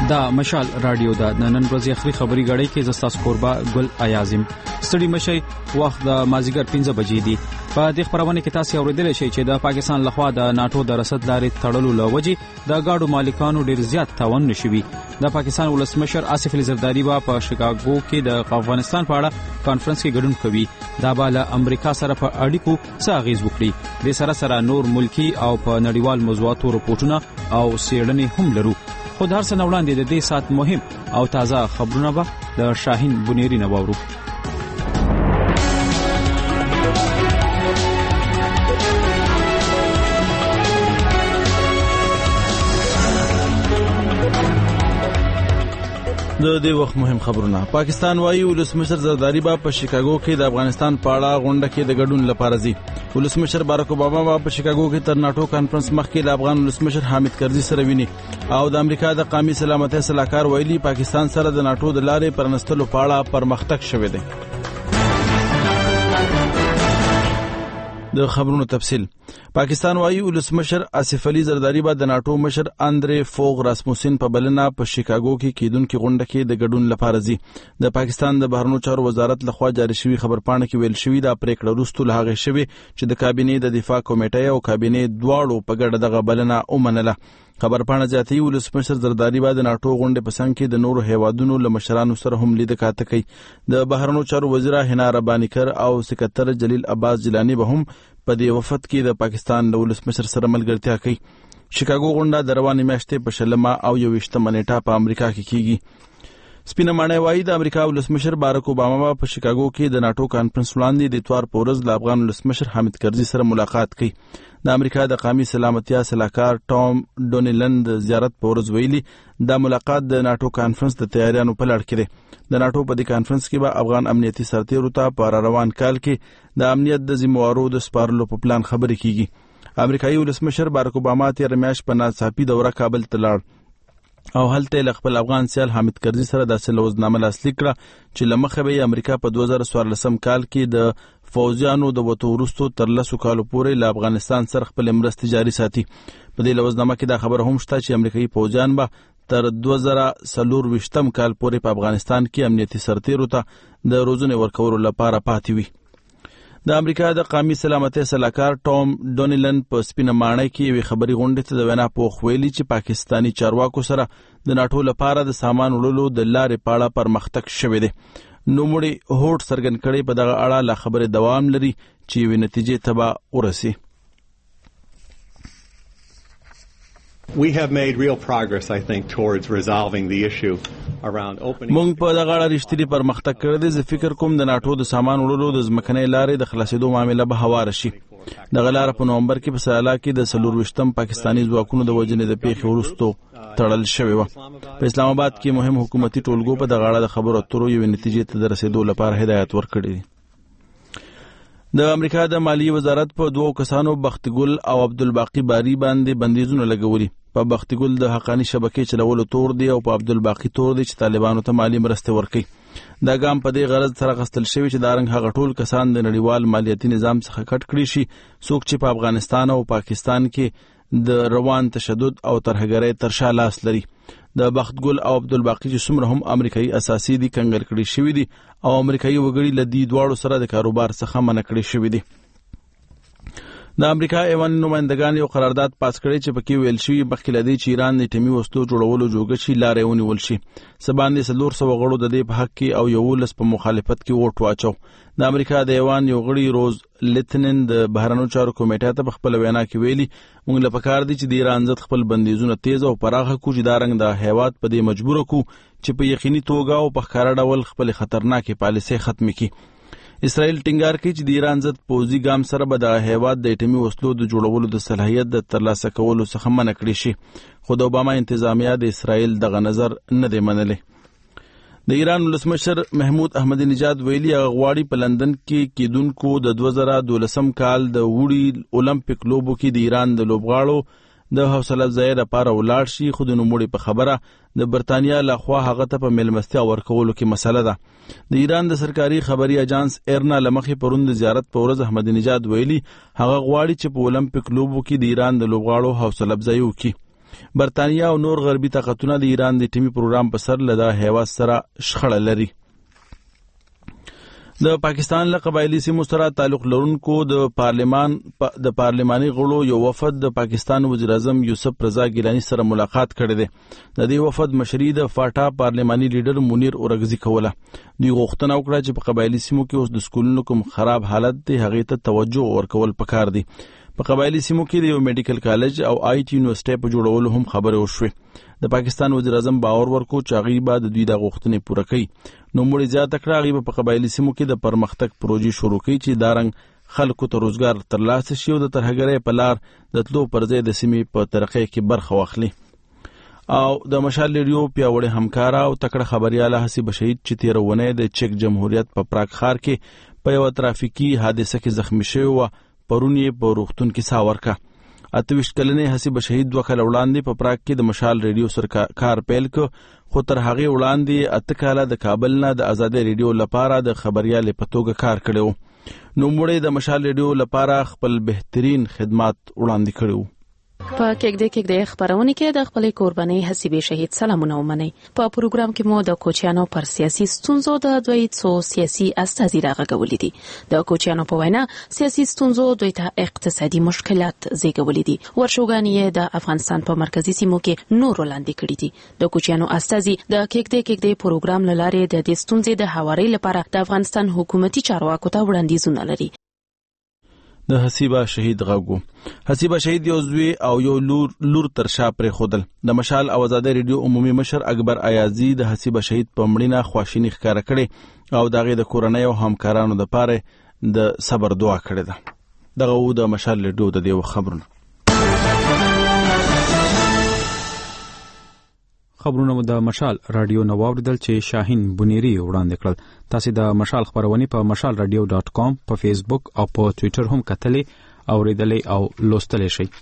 دا مشال رادیو دا نن ورځې اخري خبري غړې کې زستاس قربا ګل ایازم ستړي مشي وخت د مازیګر 15 بجې دی په دې خبرونه کې تاسو اوریدل شئ چې د پاکستان لخوا د ناتو د رسد لارې تړلو لوجي د گاډو مالکانو ډیر زیات تاوان نشوي. د پاکستان ولسمشر آصف علي زرداری په شیکاګو کې د افغانستان په اړه کانفرنس کې ګډون کوي. دا بالا امریکا سره په اړیکو څه اغیز وکړي. د سره نور ملکی او په نړیوال موضوعاتو رپورټونه او سیړنې هم لرو. خو د هر څه وړاندې د دې سات مهم او تازه خبرونه به د شاهین بنيري نه وورو. د دې وخت مهم خبرونه. پاکستان وايي ولسمشر زرداری په شیکاګو کې د افغانستان په اړه غونډه کې د ګډون لپاره ځي. ولسمشر باراک اوباما په شیکاګو کې تر ناتو کانفرنس مخکې د افغان ولسمشر حامد کرزي سره ویني او د امریکا د قومي سلامتۍ صلاحکار ویلي پاکستان سره د ناتو د لارې پرنستلو په اړه پرمختګ شوی دی. د خبرونو تفصیل. پاکستان وايي ولسمشر آصف علي زرداری د ناتو مشر اندرې فوغ راسموسین په بلنه په شیکاګو کې کېدونکو غونډه کې د ګډون لپاره ځي. د پاکستان د بهرنیو چارو وزارت لخوا جاری شوی خبرپاڼه کې ویل شوی دا پریکړه وروسته له هغه شوی چې د کابینې د دفاع کمیټې او کابینې دواړو په ګډه دغه بلنه ومنله. خبرپاڼه زیاتوي ولسمشر زرداری د ناتو غونډې په څنګ کې د نورو هیوادونو له مشرانو سره هم لید کاته کوي. د بهرنیو چارو وزیر حنا ربانیکر او سکرټر جلیل عباس جیلانی به هم په دې وفد کې د پاکستان له ولسمشر سره ملګرتیا کوي. شیکاګو غونډه د روانې میاشتې په 20 او 21 نیټه په امریکا کې کیږي. سپینه ماڼۍ وايي د امریکا ولسمشر باراک اوباما په شیکاګو کې د ناتو کانفرنس وړاندې د اتوار په ورځ د افغان ولسمشر حامد کرزي سره ملاقات کوي. د امریکا د قومي سلامتیا صلاحکار ټام ډونیلند زیارت په ورځ ویلي دا ملاقات د ناتو کانفرنس د تیاریانو په لړ کې دی. د ناتو په دې کانفرنس کې به افغان امنیتي سرتیرو ته په روان کال کې د امنیت د ذمہوارو د سپارلو په پلان خبرې کیږي. امریکایي ولسمشر باراک اوباما تیر میاشت په ناڅاپي دوره کابل ته لاړ او هلته له خپل افغان سیال حامد کرزي سره د سلوزنامه لاسلیک کړه چې لمخه به امریکا په 2014 کال کې د فوجانو د وټو ورستو تر 10 کالو پورې له افغانستان سره خپل مرستې جاري ساتي. په دې لوزنامه کې دا خبره هم شته چې امریکایي فوجان به تر 2024 کال پورې په افغانستان کې امنیتي سرتیرو ته د روزنې ورکولو لپاره پاتې وي. د امریکا د قومي سلامتۍ صلاحکار ټام ډونیلند په سپینه ماڼۍ کې یوې خبري غونډې ته د وینا پوښ ویلي چې پاکستانی چارواکو سره د ناتو لپاره د سامان وړلو د لارې په اړه پرمختګ شوی دی. نوموړي هوډ څرګند کړی په دغه اړه لا خبرې دوام لري چې یوې نتیجې ته به ورسي. We have made real progress, I think, towards resolving the issue around opening. مونږ په دغه اړه رښتینی پرمختګ کړی دی. زه فکر کوم د ناتو د سامان وړلو د ځمکنۍ لارې د خلاصېدو معامله به هواره شي. دغه لاره په نومبر کې په سالا کې د 24 پاکستاني ځواکونو د وژنې د پیښې وروسته تړل شوې وه. په اسلام آباد کې مهم حکومتي ټولګو په دغه اړه د خبرو اترو یوې نتیجې ته د رسېدو لپاره هدایت ورکړی دی. د امریکا د مالیې وزارت په 2 کسانو بختګل او عبدالباقی باری باندې بندیزونه لګولي. په بختګل د حقانی شبکې چلولو تور دی او په عبدالباقی تور دی چې طالبانو ته مالی مرستې ورکړي. دا ګام په دې غرض سره غستل شوی چې دا رنګ هغه ټول کسان د نړیوال مالیاتي نظام څخه کټ کړي شي څوک چې په افغانستان او پاکستان کې د روان تشدد او ترهګرۍ تر شا لاس لري. د بختګل او عبدالباقی چې څومره هم امریکایي اساسي دي کنګل کړي شوی دي او امریکایي وګړي له دې دواړو سره د کاروبار څخه منع کړي شوی دي. د امریکا ایوان نمائندگان یو قرارداد پاس کړی چې پکې ویل شوی مخکې لدی چې ایران د اټومي وسلو جوړولو جوګه شي لارې ونیول شي. سباندې 400 غړو د دې په حق کې او 11 په مخالفت کې ووټ واچو. د امریکا د ایوان یو غړي روز لیتنن د بهرنیو چارو کمیټې ته خپل وینا کې ویلي موږ له پکار دي چې د ایران ضد خپل بندیزونه تیز او پراخه کو چې دا رنګ د هیواد په دې مجبور کو چې په یقیني توګه او په ښکاره ډول خپل خطرناکې پالیسي ختم کړي. اسرائیل ټینګار کوي چې د ایران ضد پوځي ګام سره به د هیواد د اټومي وسلو د جوړولو د صلاحیت د ترلاسه کولو څخه منع کړي شي. خو د اوباما انتظامیه د اسرائیل دغه نظر نه دی منلی. د ایران ولسمشر محمود احمدی نژاد ویلي هغه غواړي په لندن کې کېدونکو د 2012 کال د وړي اولمپیک لوبو کې د ایران د لوبغاړو د حوصله افزایۍ لپاره ولاړ شي. خو د نوموړي په خبره د برتانیا لخوا هغه ته په میلمستیا ورکولو کې مسله ده. د ایران د سرکاري خبري اجانس ایرنا لمخې پرون د زیارت په ورځ احمدی نژاد ویلي هغه غواړي چې په اولمپیک لوبو کې د ایران د لوبغاړو حوصله افزایي وکړي. برتانیا او نور غربي طاقتونه د ایران د ټیمي پروګرام په سر له هیواد سره شخړه لري. د پاکستان له قبایلی سیمو سره تعلق لرونکو د پارلماني غړو یو وفد د پاکستان وزیر اعظم یوسف رضا ګیلانی سره ملاقات کړی دی. د دې وفد مشري د فاټا پارلماني لیډر منیر اورګزي کوله. دوی غوښتنه وکړه چې په قبایلی سیمو کې اوس د سکولونو کوم خراب حالت دی هغې ته توجه ورکول پکار دی. په قبایلی سیمو کې د یو میډیکل کالج او آی ټي یونیورسيټي په جوړولو هم خبرې وشوې. د پاکستان وزیر اعظم باور ورکو چې هغې به د دوی د غوښتنې پوره کوي. نوموړي زیاته کړه هغې په قبایلي سیمو کې د پرمختګ پروژې شروع کوي چې دا رنګ خلکو ته روزګار ترلاسه شي او د ترهګرۍ په لار د تلو پر ځای د سیمې په ترقۍ کې برخه واخلي. او د مشال ریډیو پیاوړی همکاره او تکړه خبرياله حسیب شهید چې تېره اونۍ د چک جمهوریت په پراګ ښار کې په یوه ترافیکي حادثه کې زخمی شوې وه. پرون یې په روغتون کې ساه ورکړه. 28 کلنې حسیب شهید 2 کاله وړاندې په پراګ کې د مشال ریډیو سره کار پیل کړ، خو تر هغې وړاندې 8 کاله د کابل نه د ازادۍ ریډیو لپاره د خبريالې په توګه کار کړی و. نوموړی د مشال ریډیو لپاره خپل بهترین خدمات وړاندې کړي وو. په کېږدۍ خبرونه کې د خپلې قربانۍ حسیب شهید سلامونه ومني. په پروګرام کې مو د کوچیانو پر سیاسي ستونزو د دوی څو سیاسي استازي راغږولې دي. د کوچیانو په وینا سیاسي ستونزو دوی ته اقتصادي مشکلات زیږولې دي. ورشوګانې د افغانستان په مرکزی سیمو کې نور وړاندې کړي دي. د کوچیانو استازي د کېږدۍ پروګرام لاره د دې ستونزې د هواري لپاره د افغانستان حکومتي چارواکو ته وړاندیزونه لري. د حسیبه شهید غوګو حسیبه شهید یو زوی او یو لور تر شا پرې خودل. د مشال او ازادۍ ریډیو عمومي مشر اکبر ایازي د حسیبه شهید په مړینه خواشیني ښکاره کړې او دغه د کورنۍ او همکارانو لپاره د صبر دعا کړې ده. دغه د مشال ریډیو د دې خبرونه د مشال رادیو نو واوریدل چې شاهین بنيري وړاندې کړل. تاسو د مشال خبرونه په mashalradio.com په فیسبوک او په ټوئیټر هم کتلې او ریډلې او لوستلې شئ.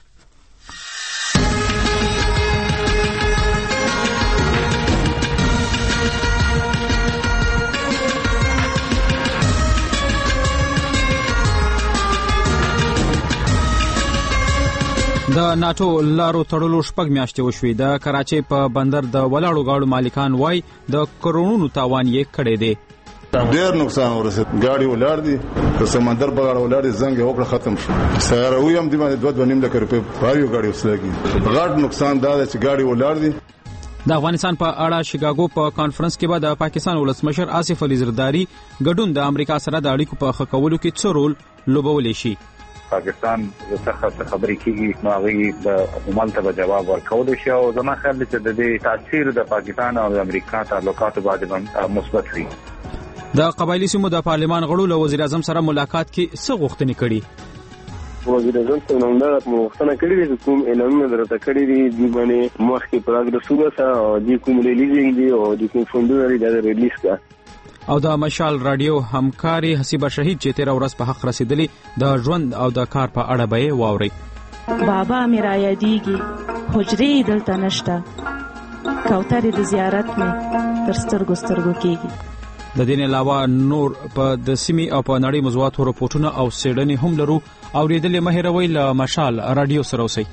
د ناتو لارو تړلو شپږ میاشتې وشوې. د کراچۍ په بندر د ولاړو گاډو مالکان وای د کرونونو تاوان یې کړی دی. ډېر نقصان ورسید. گاډي ولار دي په سمندر په غاړه ولار دي، زنګ وکړه ختم شو. ساروي هم دی باندې 2.5 لک روپۍ پاریو گاډي وسلګي. غټ نقصان دا چې گاډي ولار دي. د افغانستان په اړه شیکاګو په کانفرنس کې به د پاکستان ولسمشر آصف علي زرداری ګډون د امریکا سره د اړیکو په ښه کولو کې څه رول لوبولی شي. پاکستان څخه خبرې کیږي نو هغه د عمل ته جواب ورکول شي او زما خیال دی چې د دې تاثیر د پاکستان او امریکا تعلقاتو باندې مثبت وي. د قبایلی سیمو د پارلمان غړو له وزیر اعظم سره ملاقات کې څه غوښتنې کړي؟ وزیر اعظم څنګه موږ غوښتنه کړې دي کوم اعلانونه درته کړی دي د باندې مخکې پراګ رسوله او د کوم ریلیزینګ دی او د کوم فوندونه لري د ریلیز کا او د مشال رادیو همکاري حسیبه شهید چې 13 ورځ په حق رسیدلی د ژوند او د کار په اړه به واوري. بابا مې را یادېږي، حجرې دلته نشته، کوترې د زیارت مې تر سترګو کېږي. د دې علاوه نور په د سیمې او په نړۍ موضوعاتو رپورټونه او سیډنې هم لرو او ریډلې مهیروي له مشال رادیو سره اوسئ.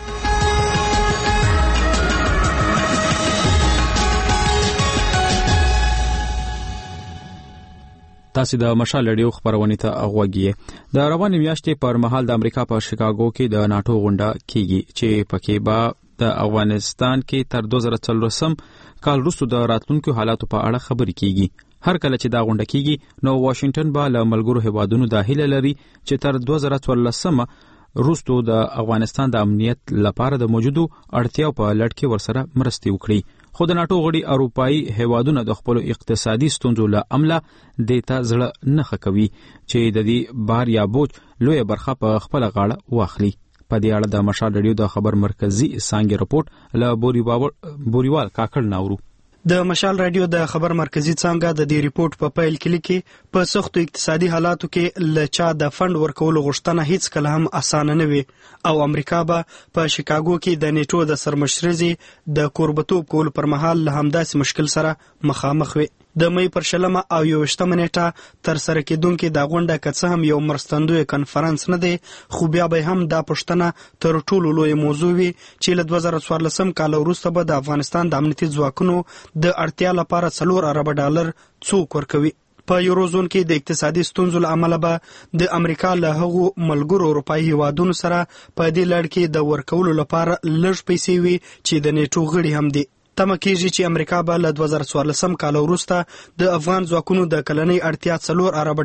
تاسو د مشال رادیو خبرونه ته اغوږی. د روانې میاشتې پر مهال د امریکا په شیکاګو کې د ناتو غونډه کیږي چې پکې به د افغانستان کې تر 2014 کال وروسته د راتلونکو حالاتو په اړه خبرې کیږي. هر کله چې دا غونډه کیږي نو واشنگټن به له ملګرو هیوادونو د هیله لري چې تر 2014 وروسته د افغانستان د امنیت لپاره د موجودو اړتیاو په لړ کې ورسره مرستې وکړي. خو د ناتو غړي اروپایي هیوادونه د خپل اقتصادي ستونزو له امله دیتا زړه نه خکوي چې د دې بار یا بوج لوی برخه په خپل غاړه واخلي. په دې اړه د مشال رادیو د خبر مرکزی څنګه رپورټ له بوریوال کاکړ ناورو. د مشال رادیو د خبر مرکزی څنګه د دې ریپورت په پیل کې لیکي په سختو اقتصادي حالاتو کې لچا د فند ورکولو غوښتنه هیڅ کله هم اسانه نه وي او امریکا به په شیکاګو کې د نیټو د سرمشرزي د کوربتوب کول پر مهال له همداسې مشکل سره مخامخ وي. د مې پر 20 او 21 نیټه تر سره کېدونکې دا غونډه که څه هم یو مرستندوی کنفرانس نه دی، خو بیا به هم دا پوښتنه تر ټولو لوی موضوع وي چې له 2014 کال وروسته به د افغانستان د امنیتي ځواکونو د اړتیا لپاره $4 ارب څوک ورکوي. په یوروزون کې د اقتصادي ستونزو له امله به د امریکا له هغو ملګرو اروپایي هیوادونو سره په دې لړ کې د ورکولو لپاره لږ پیسې وي چې د نیټو غړي هم دي. تمه کېږي چې امریکا به له 2014 کال وروسته د افغان ځواکونو د کلنۍ اړتیا $4 ارب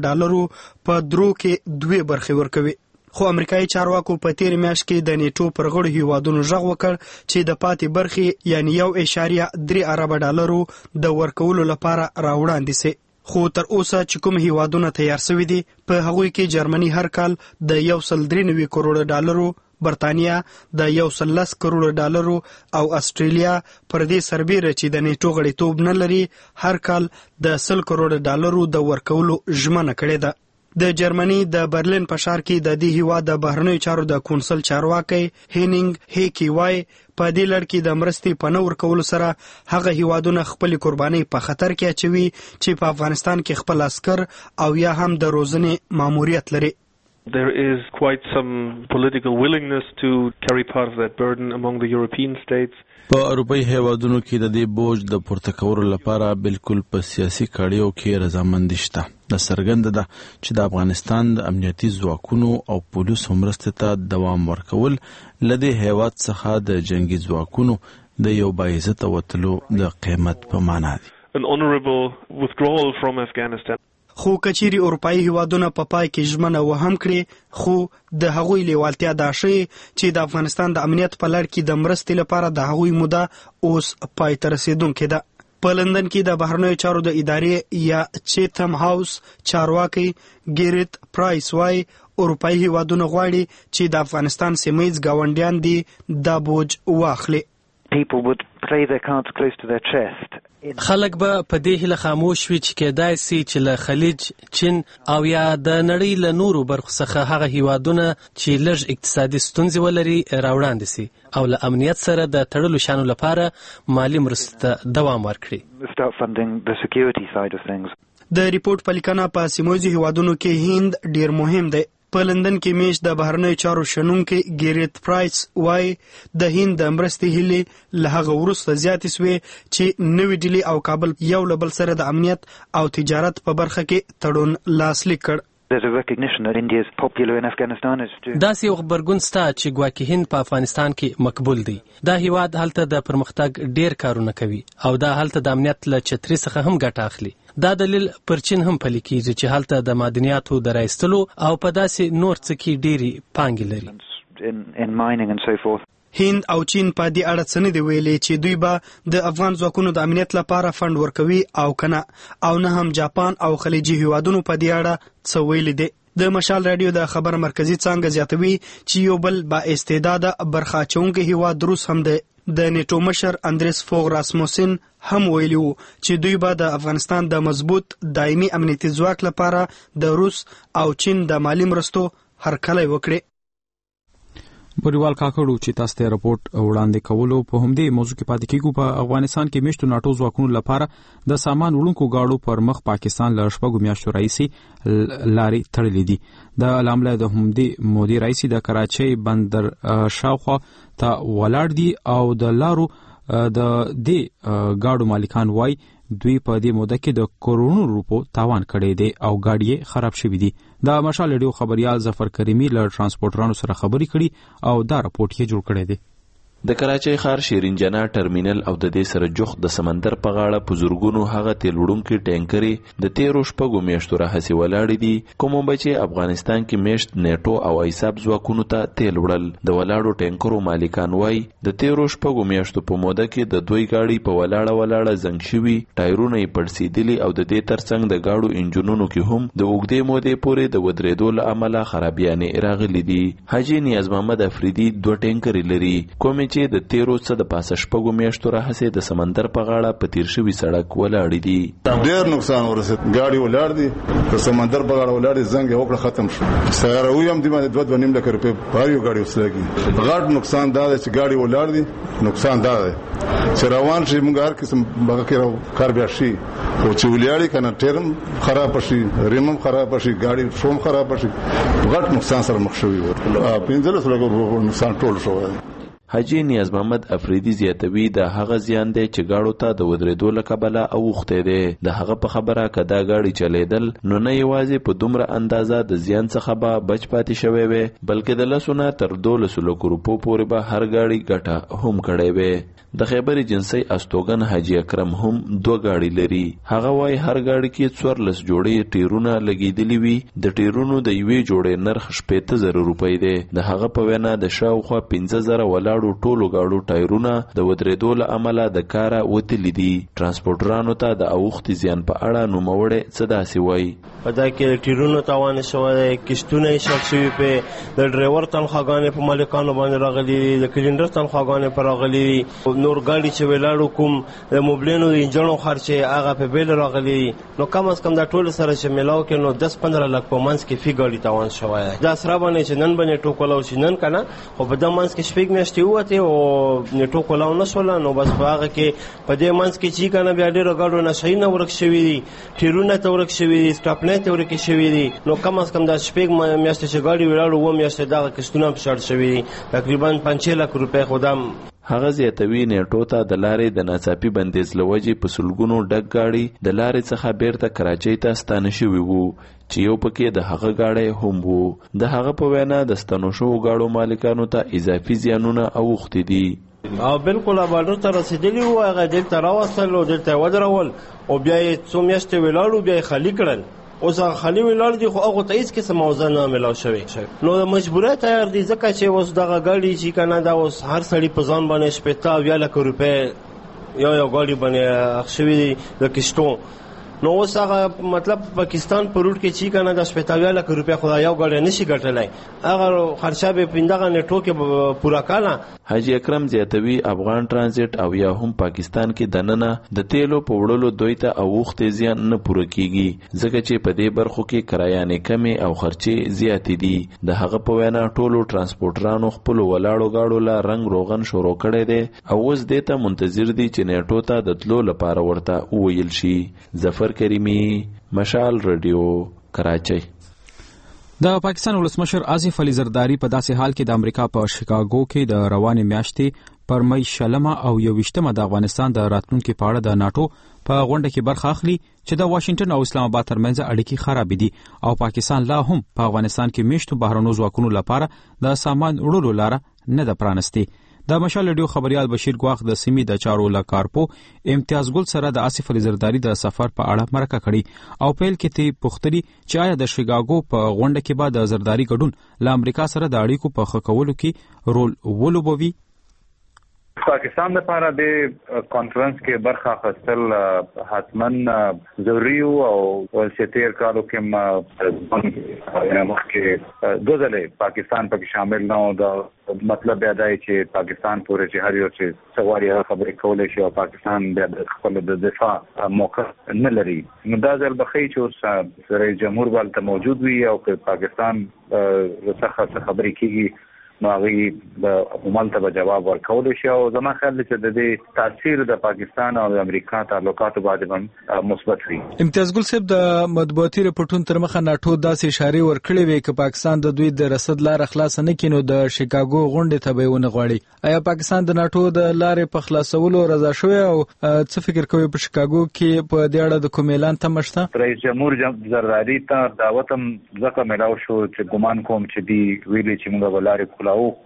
په درو کې 2 برخې ورکوي. خو امریکایي چارواکو په تیر میاشت کې د نیټو پر غړو هیوادونو غږ وکړ چې د پاتې برخې یعنی $1.3 ارب د ورکولو لپاره راوړاندې سي. خو تر اوسه چې کوم هیوادونه تیار شوي دي په هغوی کې جرمني هر کال د $193 کروڑ، برتانیا د $110 کروڑ او استرالیا پر دې سربیره چې د نیټو غړیتوب نه لري هر کال د $100 کروڑ د ورکولو ژمنه کړې ده. د جرمني د برلین په ښار کې د دې هیواد د بهرنیو چارو د کونسل چارواکي هینینګ هیکی وای په دې لړ کې د مرستې په نه ورکولو سره هغه هیوادونه خپل قرباني په خطر کې اچوي چې په افغانستان کې خپل عسكر او یا هم د روزنې ماموریت لري. There is quite some political willingness to carry part of that burden among the European states. په اروپایي هیوادونو کې د دې بوج د پورته کولو لپاره بالکل په سیاسي کړیو کې رضامندي شته. د څرګنده ده چې د افغانستان د امنیتي ځواکونو او پولیسو مرستې ته دوام ورکول له دې هیواد څخه د جنگي ځواکونو د یو باعزته وتلو د قیمت په معنا دي. An honorable withdrawal from Afghanistan. خو کچيري اروپایي هیوادونه په پای کې ژمنه وهم کړي، خو د هغوی لیوالتیا دا شي چې د افغانستان د امنیت په لړ کې د مرستې لپاره د هغوی موده اوس پای ته رسیدونکې ده. په لندن کې د بهرنیو چارو د ادارې یا چیتم هاوس چارواکي ګیریت پرایس وای اروپایي هیوادونه غواړي چې د افغانستان سیمه‌ییز ګاونډیان دي دا بوج واخلي. People would play their cards close to their chest. خلک به په دې هیله خاموش وي چې کېدای سي چې له خلیج، چین او یا د نړۍ له نورو برخو څخه هغه هیوادونه چې لږ اقتصادي ستونزې ولري راوړاندې سي او له امنیت سره د تړلو شانو لپاره مالی مرستې ته دوام ورکړي. Start funding the security side of things. د ریپورت په لیکنه په سیموزي هیوادونو کې هند ډیر مهم دی. په لندن کې میش د بهرنیو چارو شنونکي ګیریت پرایس وای د هند د مرستې هیلې له هغه وروسته زیاتې سوې چې نوې ډیلي او کابل یو له بل سره د امنیت او تجارت په برخه کې تړون لاسلیک کړ. داسې یو خبرګون سته چې ګواکې هند په افغانستان کې مقبول دی. دا هیواد هلته د پرمختګ ډیر کارونه کوي او دا هلته د امنیت له چتري څخه هم ګټه اخلي. دا دلیل پر چین هم پلي کېږي چې هلته د معدنیاتو د رایستلو او په داسې نور څه کې ډېرې پانګې لري. هند او چین په دې اړه څه نه دي ویلي چې دوی به د افغان ځواکونو د امنیت لپاره فند ورکوي او کنه، او نه هم جاپان او خلیجي هیوادونو په دې اړه څه ویلي دي. د مشال رادیو د خبر مرکزی څنګه زیاتوي چې یو بل با استعداده برخه چونګي هیواد روس هم دی. د نیټو مشر اندریس فوغ راسموسن هم ویلي وو چې دوی به د افغانستان د مضبوط دایمي امنیتي ځواک لپاره د روس او چین د مالی مرستو هرکلی وکړي. بریوال کاکړو چې تاسو ته راپورټ وړاندې کولو په همدې موضوع کې پاتې کیږو. په افغانستان کې میشتو ناټو ځواکونو لپاره د سامان وړونکو گاډو پر مخ پاکستان له شپږو میاشتو راهیسې لارې تړلې دي. د لامل د همدې مودې راهیسې د کراچۍ بندر شاوخوا ته ولاړ دي او د لارو د دې گاډو مالکان وای دوی په دې موده کې د کروڑونو روپو تاوان کړی دی او گاډي خراب شوې دي. د مشال ریډیو خبريال ظفر کریمی له ترانسپورټرانو سره خبرې کړي او دا راپورټ یې جوړ کړی دی. د کراچۍ ښار شیرین جنا ټرمینل او د دې سره جوخت د سمندر په غاړه په زورګونو هغه تیل وړونکي ټینکرې د 13 شپږو میاشتو راهیسې ولاړې دي، کوم چې افغانستان کې میشت نیټو او ایساب ځواکونو ته تیل وړل. د ولاړو ټینکرو مالکان وای د 13 شپږو میاشتو په موده کې د دوی گاډي په ولاړه زنګ شوي، ټایرونه یې پړسېدلي او د دې ترڅنګ د گاډو انجنونو کې هم د اوږدې مودې پورې د ودرېدو له امله خرابیانې راغلي دي. حاجي نیاز محمد افریدي 2 ټینکرې لري، کوم چې د 13 څخه د پاسه شپږو میاشتو راهیسې د سمندر په غاړه په تیر شوي سړک ولاړ دي. ډېر نقصان ورسېد، گاډي ولاړ دي په سمندر په غاړه ولاړ دي، زنګ وکړه ختم شو. سیاروي هم دی باندې 2.5 لک روپۍ په یو گاډي وسلګي. غټ نقصان دا چې گاډي ولاړ دي نقصان دا دی چې روان شي موږ هر قسم بغه کې کار بیا شي او چې ولیاړي کنه ټیرم خراب شي ریمم خراب شي ګاډي شوم خراب شي غټ نقصان سره مخ شوی و 15 لک نقصان ټول شوی. حاجی نیاز محمد افریدی زیاتوی د هغه زیان دی چې گاړو ته د ودرېدو له کبله اوخته دی. د هغه په خبره کدا گاډي چلیدل نو نه یوازې په دومره اندازه د زیان څخه به بچ پاتې شوی وي بلکې د لسونه تر 12 لک روپو پورې به هر گاډي ګټه هم کړی وي. د خیبر جنسي استوګن حاجی اکرم هم 2 گاډي لري. هغه وايي هر گاډي کې 14 جوړې ټیرونه لګیدلی وي. د ټیرونو د یوې جوړې نرخ 70,000 روپۍ دی. د هغه په وینا د شاوخوا 15,000 ولاړو ټولو گاډو ټایرونه د ودرېدو له امله د کاره وتلي دي. ترانسپورټرانو ته د اوښتې زیان په اړه نوموړی څه داسې وایي. په دا کې ټیرونو تاوان شوی، کشتونه یې شک شوي، په د ډرایور تنخواګانې په مالکانو باندې راغلي دي، د کلینډر تنخواګانې په راغلي دي، نور ګاډي چې ولاړو کوم د موبلینو د انجنونو خرچې هغه په بیل راغلي دي. نو کم از کم دا ټول سره چې ملاو کې نو 10-15 لک په منځ کې فی ګاډي تاوان شوی دی. دا سره باندې چې نن باندې ټوکولاو شي نن کنه خو په د منځ کې شپږ میاشتې وته او ټوکولاو نشول نو بس په هغه کې په دې منځ کې چې کنه بیا ډېر ګاډو نشي نه ورک شوی دي، ټیرونه ته ورک شوی دي، سټاپ نه ته ورک شوی دي. نو کم از کم دا شپږ میاشتې چې ګاډي ولاړو و میاشتې دا کښتونه په شړ شوی دي تقریبا 5 لک روپۍ خدام. هغه زیاتوي نیټو ته د لارې د ناڅاپي بندیز لوجې په سلګونو ډک گاډي د لارې څخه بیرته کراچۍ ته ستانه شوي وو چې یو پکې د هغه گاډی هم وو. د هغه په وینا د ستنو شوو گاډو مالکانو ته اضافي زیانونه اوښتي دي. او بالکل بارډر ته رسیدلی وو، هغه دلته راوستل او دلته ودرول او بیا یې څو میاشتې ولاړو بیا یې خالي کړل. اوس هغه خالي ولاړ دي خو هغه ته هیڅ قسم موضوع نه ملاو شوی. نو د مجبوریت تیار دي ځکه چې اوس دغه ګاډي چې کنه دا اوس هر سړی په ځان باندې 15 لک روپۍ یو ګاډي باندې اخښوي دي د کشتو. نو اوس هغه مطلب پاکستان په روټ کې چې کنه د 15 لک روپۍ خو یو ګاډي نشي ګټلای، هغه خرچه به پیندغه نیټو کې پورا کاله. حاجی اکرم زیاتوي افغان ترانزیت او یا هم پاکستان کې دننه د تیلو په وړلو دوی ته اوښتې زیان نه پوره کیږي ځکه چې په دې برخو کې کرایانې کمې او خرچې زیاتې دي. د هغه په وینا ټولو ترانسپورټرانو خپل ولاړو گاډو لا رنگ روغن شروع کړی دی او اوس دې ته منتظر دي چې نیټو ته د تلو لپاره ورته وویل شي. ظفر کریمی، مشال رادیو، کراچۍ. د پاکستان ولسمشر آصف علي زرداری په داسې حال کې د امریکا په شیکاګو کې د روانې میاشتې پر مې 20 او 21 د افغانستان د راتلونکي په اړه د ناتو په غونډه کې برخه اخلي چې د واشنگټن او اسلام آباد ترمنځ اړیکې خراب دي او پاکستان لا هم په افغانستان کې میشتو بهرنیو ځواکونو لپاره د سامان وړلو لاره نه ده پرانستې. د مشال رادیو خبريال بشیر ګواخ د سیمې د چارو لکارپو امتیاز ګل سره د آصف علي زرداری د سفر په اړه مرکه کړي او پیل کې ته پوښتنه چې آیا د شیکاګو په غونډه کې بعد د زرداری ګډون له امریکا سره د اړیکو په ښه کولو کې رول ولوبوي. پاکستان لپاره د کانفرنس کې برخه اخیستل حتمن ضروري او ولسیتیر کارو کې مخکې دوزله پاکستان پکې شامل نه و. دا مطلب دا دی چې پاکستان پورې چې هر یو چې سوالي خبرې کولای شي او پاکستان د خپل د دفاع موقع نه لري. نو دا ځل بخي چې اوس رئیس جمهور ولته موجود وي او په پاکستان څخه خبرې کیږي نو هغه د عملته به جواب ورکول شي او زما خیال چې د دې تاثیر د پاکستان او امریکا تعلقاتو باندې مثبت وي. امتیاز ګل صاحب د مطبوعاتي رپورټونو تر مخه ناټو داسې اشاره ورکړې وي چې پاکستان د دوی د رسد لار خلاص نه کینو د شیکاګو غونډې ته به ونه غواړي. آیا پاکستان د ناټو د لارې په خلاصولو رضا شوی او څه فکر کوي په شیکاګو کې په دې اړه د کوم اعلان تم شته؟ رئیس جمهور زرداری ته دعوت هم ځکه ملاو شو چې ګمان کوم چې دی ویلي چې موږ ولارې او خو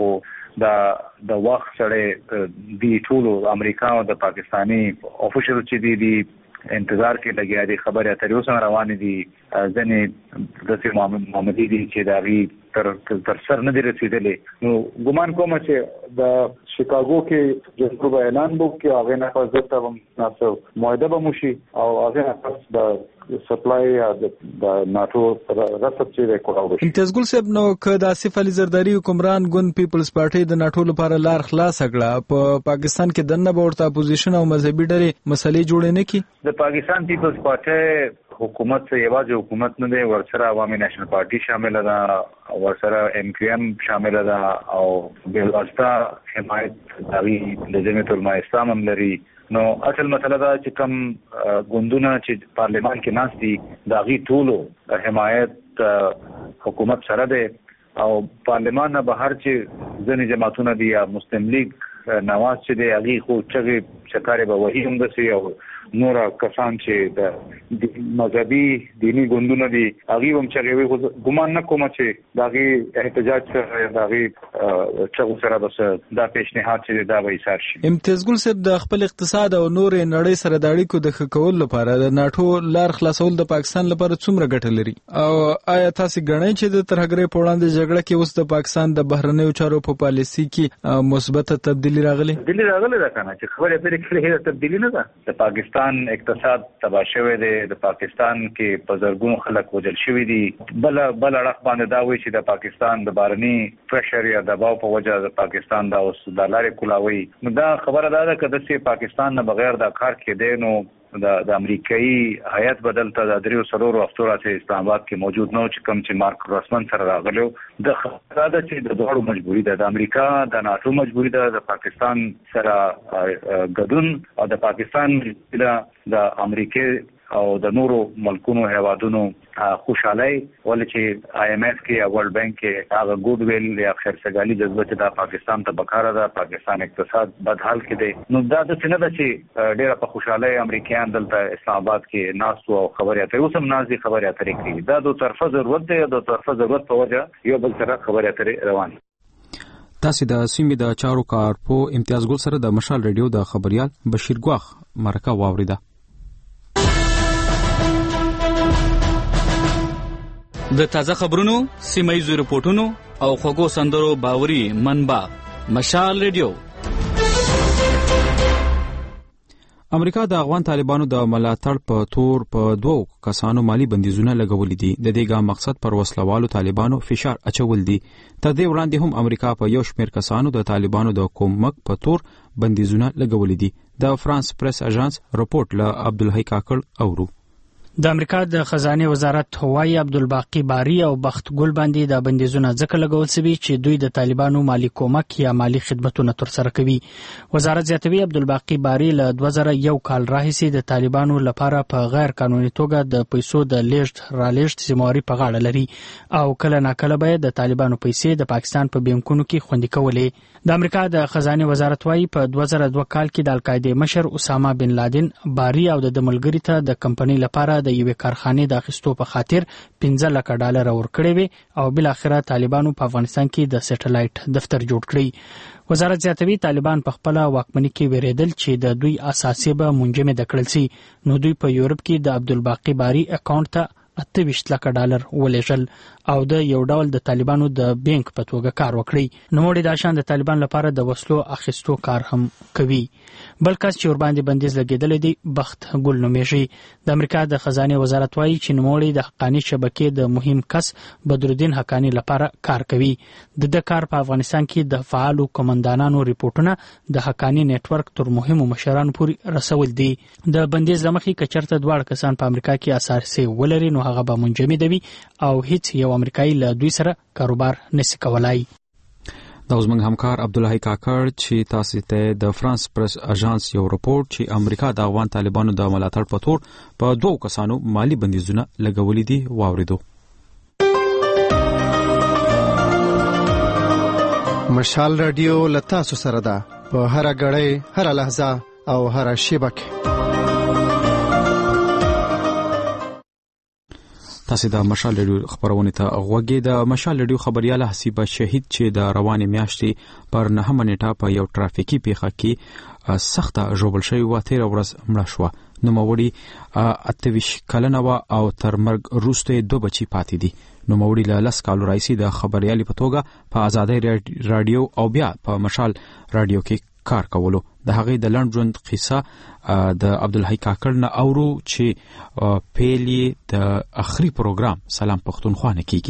د وخت سره دی ټولو امریکا او د پاکستانی افیشل چې دی انتظار کې لګیا دي خبره اترې اوس روان دي ځنې د محمدي دي چې داغي تر سر نه دي رسیدلې. نو ګمان کوم چې د شیکاګو کې جوړ اعلان وو کې هغه نه پس ته ناسو معاهده به موشي او هغه پس د سپلای د ناتو رسد چې کولاو. امتیاز ګل صاحب نو که د آصف علي زرداری حکمران ګوند پیپلز پارټي د ناتو لپاره لار خلاص کړه په پاکستان کې دنه به ورته اپوزیشن او مذهبي ډلې مسلې جوړې نه کی. د پاکستان پیپلز پارټي حکومت سے یوازې حکومت نه دی ورسره عوامي نېشنل پارټي شامل ده ورسره MQM شامل ده او بل واسطه حمایت دغه د جمعیت العلماء اسلام هم لري. نو اصل مسله دا چې کوم ګوندونه چې پارلیمان کې ناست دي دغه ټولو حمایت حکومت سره ده او پارلیمان نه بهر چې ځینې جماعتونه دي یا مسلم لیگ نواز چې دی هغه خو چې شکارې به وਹੀ هم دسي او نور کسان چې د مذهبي دینی ګوندونه دي هغه هم چې وي ګمان نه کوم چې دغه احتجاج سره دغه چې سره بس دا پیشنهاد چې دا به ایثار شي. امتیاز ګل صاحب د خپل اقتصاد او نور نړۍ سره د اړیکو د ښه کولو لپاره د ناتو لار خلاصول د پاکستان لپاره څومره ګټه لري او آیا تاسو ګڼئ چې د ترهګرۍ په وړاندې جګړه کې اوس د پاکستان د بهرنیو چارو په پالیسي کې مثبت تبدیلی راغلي؟ تبدیلی راغلي ده کنه چې خبره پرې کړې هیڅ تبدیلی نه ده. د پاکستان اقتصاد تباہ شوی دی، د پاکستان کې په زرګونو خلک وژل شوي دي. بل اړخ باندې دا وایي چې د پاکستان د بهرني پریشر یا دباو په وجه د پاکستان دا اوس د لارې کولاوي. نو دا خبره ده چې د پاکستان نه بغیر دا کار کې دی نو د امریکایي هیئت بدلته د 3 هفتو راځي اسلام آباد کې موجود نو چې کوم چې مارک رسمن سره راغلو د خبره ده چې د دوړو مجبوری ده، د امریکا د ناتو مجبوری ده، د پاکستان سره ګډون او د پاکستان د امریکا او د نورو ملکونو هیوادونو خوشحالي ولې چې آی ایم ایف کې یا ورلد بانک کې هغه ګډ ویل یا خرڅګالي جذبه چې د پاکستان ته بکاره ده، پاکستان اقتصاد بد حال کې دی. نو دا د څه نه ده چې ډېر په خوشحالي امریکایان دلته اسلام آباد کې ناس او خبرې اترې اوس هم نازي خبرې اترې کوي. دا د طرفه ضرورت دی، د طرفه ضرورت په وجه یو بل سره خبرې اترې روان. تاسو د سیمې د چارو کارپو امتیاز ګل سره د مشال ریډیو د خبريال بشیر ګواخ مرکه واوریده. د تازه خبرونو، سیمایي رپورټونو او خوږو سندرو باوري منبع مشال ریډیو. امریکا د افغان طالبانو د ملاتړ په تور په 2 کسانو مالی بندیزونه لګولې دي. د دې ګام مقصد پر وسلوالو طالبانو فشار اچول دي. تر دې وړاندې هم امریکا په یو شمېر کسانو د طالبانو د کومک په تور بندیزونه لګولې دي. د فرانس پریس اژانس رپورټ له عبدالحی کاکړ اورو. د امریکا د خزانه وزارت هوایي عبدالباقی باری او بخت ګل باندې د بندیزونه ځکه لګول شوی چې دوی د طالبانو مالی کومک یا مالی خدمتونه تر سره کوي. وزارت زیاتوي عبدالباقی باری له 2001 کال راهیسې د طالبانو لپاره په غیر قانوني توګه د پیسو د لیږد رالېږد ذمہواري په غاړه لري او کله ناکله به د طالبانو پیسې د پاکستان په بانکونو کې خوندي کولې. د امریکا د خزانه وزارت وايي په 2002 کال کې د القاعده مشر اسامه بن لادن باری او د ملګری ته د کمپنۍ لپاره د یوې کارخانې د اخیستو په خاطر $15 لک ورکړي وي او بل اخره طالبانو په افغانستان کې د سټلایټ دفتر جوړ کړی. وزارت زیاتوي طالبان په خپل واکمنۍ کې ویریدل چې د دوی اساسي به منجمد کړل شي. نو دوی په یورپ کې د عبدالباقی باری اکاونټ ته $28 لک ولېږل او د یو ډول د طالبانو د بانک په توګه کار وکړي. نوموړي د شان د طالبان لپاره د وسلو اخیستو کار هم کوي. بل کس چې ور باندې بندیز لګیدل دي بخت ګل نومیږي. د امریکا د خزانه وزارت وايي چې نوموړي د حقاني شبکې د مهم کس بدرالدین حقانی لپاره کار کوي. د کار په افغانستان کې د فعالو کمانډانانو ریپورتونه د حقانی نتورک تر مهمو مشرانو پورې رسول دي. د بندیز لمخې کچرته 2 کسان په امریکا کې اساسي ولري نو هغه به منجمد وي او هیڅ یو امریکایي له دوی سره کاروبار نشي کولای. دا زموږ همکار عبدالحی کاکړ چې تاسو ته د فرانس پریس اژانس یو رپورټ چې امریکا د افغان طالبانو د ملاتړ په تور په 2 کسانو مالی بندیزونه لګولې دي واوریدو. مشال رادیو لتا سره ده په هر غړې هر لحظه او هر شیبه کې. تاسو د مشال ریډیو خبرونه ته غوږی. د مشال ریډیو خبريال حسیبه شهید چې د روانې میاشتې پر 9 نیټه په یو ټرافیکي پیښه کې سخته ژوبل شوی و 13 ورځ مړه شو. نوموړي 28 کلنه و او تر مرګ وروسته 2 بچي پاتې دي. نوموړي له 10 کالو راځي د خبريالي په توګه په آزادۍ رادیو او بیا په مشال رادیو کې کار کولو. د هغې د لنډ ژوند قصه د عبدالحی کاکړ نه اورو چې پیلي د اخري پروګرام سلام پښتونخوا نه کیږي.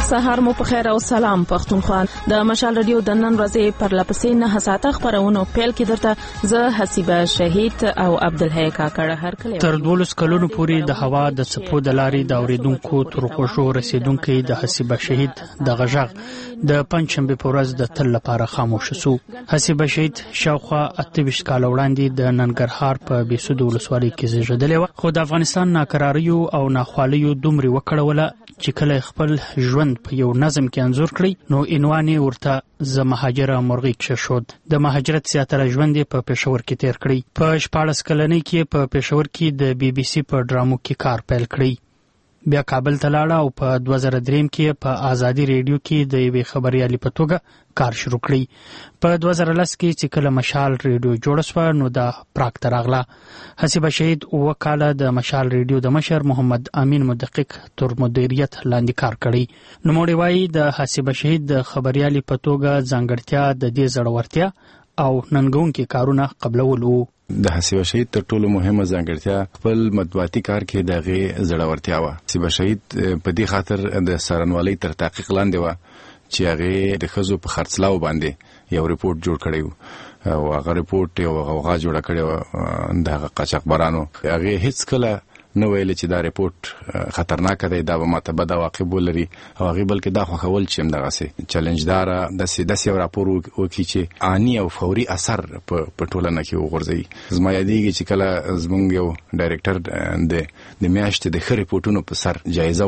سهار مو په خیر او سلام پښتونخوا. د مشال رادیو د نن ورځې پر لپسې 9 ساعته خبرونو پیل کې درته زه حسیبه شهید او عبدالحی کاکړ هر کله تر 12 کلونو پورې د هوا د څپو د لارې د اوریدونکو تر خوشو رسیدونکو د حسیبه شهید د غژغ د پنځشنبه په ورځ د تل لپاره خاموش شو. حسیبه شهید شاوخوا 28 کال وړاندې د ننګرهار په بیسود ولسوالۍ کې زیږیدلی و، خو د افغانستان ناکراریو او ناخوالیو دومره وکړوله چې کله خپل ژوند په یو نظم کې انځور کړی نو عنوان ورته ز مهاجره مرغی کښود. د مهاجرت زیاتره ژوند په پېښور کې تیر کړی. په 14 کلنۍ کې په پېښور کې د بي بي سي په ډرامو کې کار پیل کړی. بیا کابل ته لاړه او په 2003 کې په آزادي ریډیو کې د یوې خبريالې په توګه کار شروع کړی. په 2010 کې چې کله مشال ریډیو جوړ شو نو د پراګ ته راغله. حسیبه شهید وکاله د مشال ریډیو د مشر محمد امین مدقق تر مدیریت لاندې کار کړی. نو موږ وایي د حسیبه شهید د خبريالې په توګه ځانګړتیا د دې زړورتیا او ننګونکي کارونه قبلول وو. د حسیبه شهید تر ټولو مهمه ځانګړتیا خپل مطبوعاتي کار کې دغه زړورتیا و. حسیبه شهید په دې خاطر د سرنوالۍ تر تحقیق لاندې و چې هغه د خزو په خرڅلاو باندې یو ریپورت جوړ کړی و او هغه ریپورت یو غوغا جوړ کړی و د قاچاقبرانو. هغه هیڅ کله نو ویل چې دا ریپورت خطرناک دی، دا به ماته بد عواقب ولري او هغه بلکې دا خوښول چې همدغه سي چیلنج دار د سي راپور وکړي چې آنی او فوري اثر په ټولنه کې وغورځي. زما یادېږي چې کله زمونږ یو ډایرکټر د میاشتې د خې ریپورتونو په سر جایزه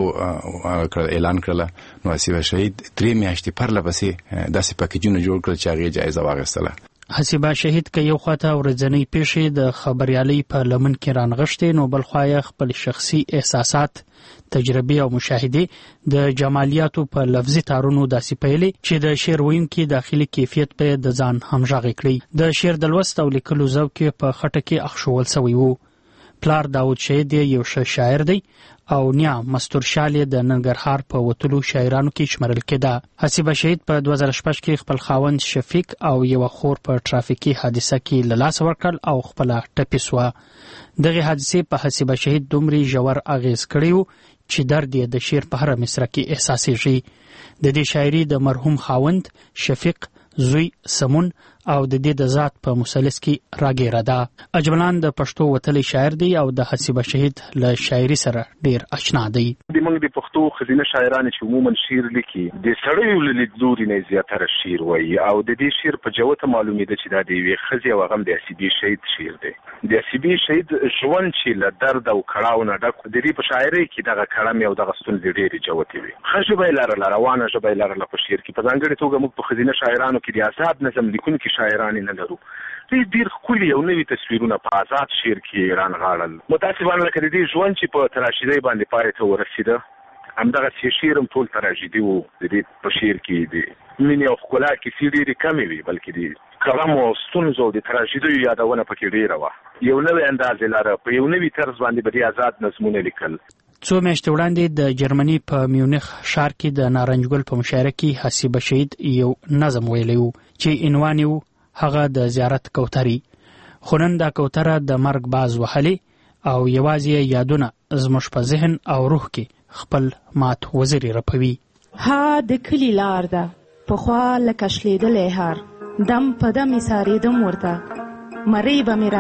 اعلان کړله نو حسیبه شهید 3 میاشتې پرله پسې داسې پاکیجونه جوړ کړل چې هغه جایزه واخیستله. حسیبه شهید که یو خواته ورځنی پیښې د خبريالۍ په لمن کې رانغښتې نو بل خوا خپل شخصي احساسات، تجربه او مشاهده د جمالیاتو په لفظي تارونو داسې پیلې چې د شعر ویونکي داخلي کیفیت په د ځان همغږي کړی. د شعر د لوست او لیکلو ذوق په خټه کې اخښول شوی وو. پلار داود شهید یو ښه شاعر دی او نیا مستور شالې د ننګرهار په وتلو شاعرانو کې شمارل کېده. حسیبه شهید په 2016 کې خپل خاوند شفیق او یو خور په ترافیکي حادثه کې له لاسه ورکړل او خپل ټپي سوه. دغه حادثه په حسیبه شهید دومره ژور اغیز کړی و چې درد یې د شعر په هر مصرع کې احساسېږي. د دې شاعري د مرحوم خاوند شفیق زوی سمون او د دې د ذات په مثلث کې راګیره ده. اجملان د پښتو وتلی شاعر دی او د حسیبه شهید له شاعري سره ډیر آشنا دی. د موږ د پښتو خزینه شاعران چې عموما شعر لیکي د سړیو له لیدلوري نه زیاتره شعر وایي او د دې شعر په جوته معلومېده چې دا د یوې ښځې او هغه د حسیبې شهید شعر دی. د حسیبې شهید ژوند چې له درد او کړاو نه ډک د دې په شاعرۍ کې دغه کړمې او دغه ستونزې ډېرې جوتې وي. ښه ژبه یې لرله، روانه ژبه یې لرله په شعر کې. په ځانګړې توګه موږ په خزینه شاعرانو کې د آزاد نظم لیکونکي شاعران نه لرو. ډېر ښکلي او نوي تصویرونه په آزاد شعر کې رانغاړل. متاسفانه لکه د دې ژوند چې په تراشیدۍ باندې پای ته ورسېده همدغسې شعر هم ټول تراژیدي وو. د دې په شعر کې د مینې او ښکلا کیسې ډېرې کمې وي بلکې د کلمو او ستونزو او د تراژیدیو یادونه پکې ډېره وه. یو نوی انداز یې لره، په یو نوي طرز باندې به دې آزاد نظمونه لیکل. څو میاشتې وړاندې د جرمني په میونخ ښار کې د نارنجګل په مشاعره کې حسیبه شهید یو نظم ویلی و چې عنوان یې هغه د زیارت کوتري. خو نن دا کوتره د مرګ باز وهلې او یوازې یادونه زموږ په ذهن او روح کې خپل مات وزري رپوي. ها د کلي لار ده پخوا لکه شلېدلی هار، دم په دم یې سارېدم ورته، مرۍ به مې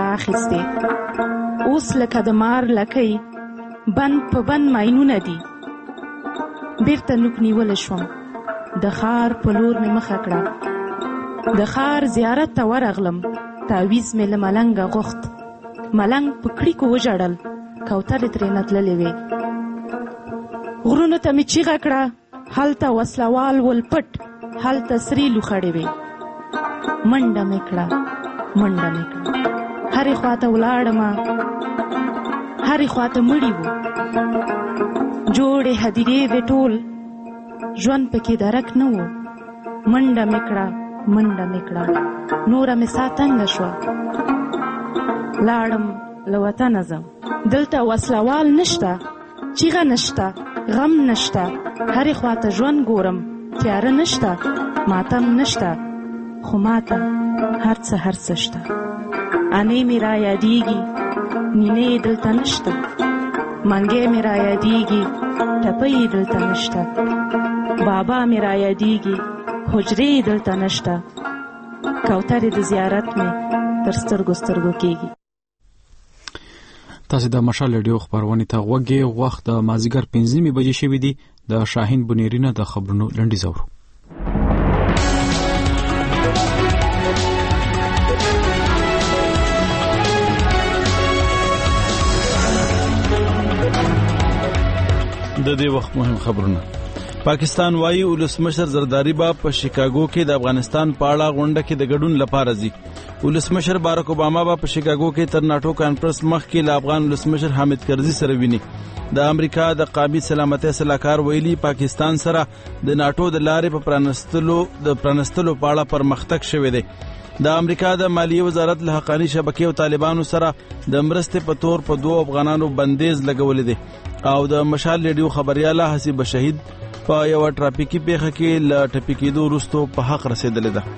رااخیستې. اوس لکه د مار لکۍ بند په بند ماینونه دي. بیرته نوک نیولی شوم، د ښار په لور مې مخه کړه. د ښار زیارت ته ورغلم، تعویز مې له ملنګه غوښت. ملنګ په کړیکو وژړل، کوترې ترېنه تللې وې. غرونو ته مې چیغه کړه، هلته وسلوال ول پټ، هلته سرې لوخړې وې. منډه مې کړه، منډه مې کړه، هرې خواته ولاړمه، هرې خواته مړي وو. جوړې هدیرې وې ټول، ژوند پکې درک نه و. منډه مې کړه، منډه مې کړه، نوره مې ساه تنګه شوه. لاړم له وطنه ځم، دلته وسلوال نشته، چیغه نشته، غم نشته، هرې خواته ژوند ګورم، تیاره نشته، ماتم نشته، خو ماته هر څه شته. انې مې را یادېږي، نینې دلته نشته، منګی مې را یادېږي، ټپۍ دلته نشته. بابا مې را یادېږي حجرې دلته نشته کوترې د زیارت مې تر سترګو کېږي. تاسو د مشال ریډیو خبرونه ته غوږی وخت د مازیګر 5 بجې شوې دي. د شاهین بنيرینه د خبرونو لنډیز اورو. د دې وخت مهم خبرونه. پاکستان وايي ولسمشر زرداری با په شیکاګو کې د افغانستان په اړه غونډه کې د ګډون لپاره ځي. ولسمشر باراک اوباما با په شیکاګو کې تر ناتو کانفرنس مخکې له افغان ولسمشر حامد کرزي سره ویني. د امریکا د قومي سلامتۍ صلاحکار ویلي پاکستان سره د ناتو د لارې په پرانستلو په اړه پرمختګ شوی دی. د امریکا د مالیې وزارت له حقانی شبکې او طالبانو سره د مرستې په تور په 2 افغانانو بندیز لګولې دي. او د مشال ریډیو خبرياله حسیب شهید په یو ټرافیکي پیښه کې ل ټپیکېدو وروسته په حق رسیدلې ده.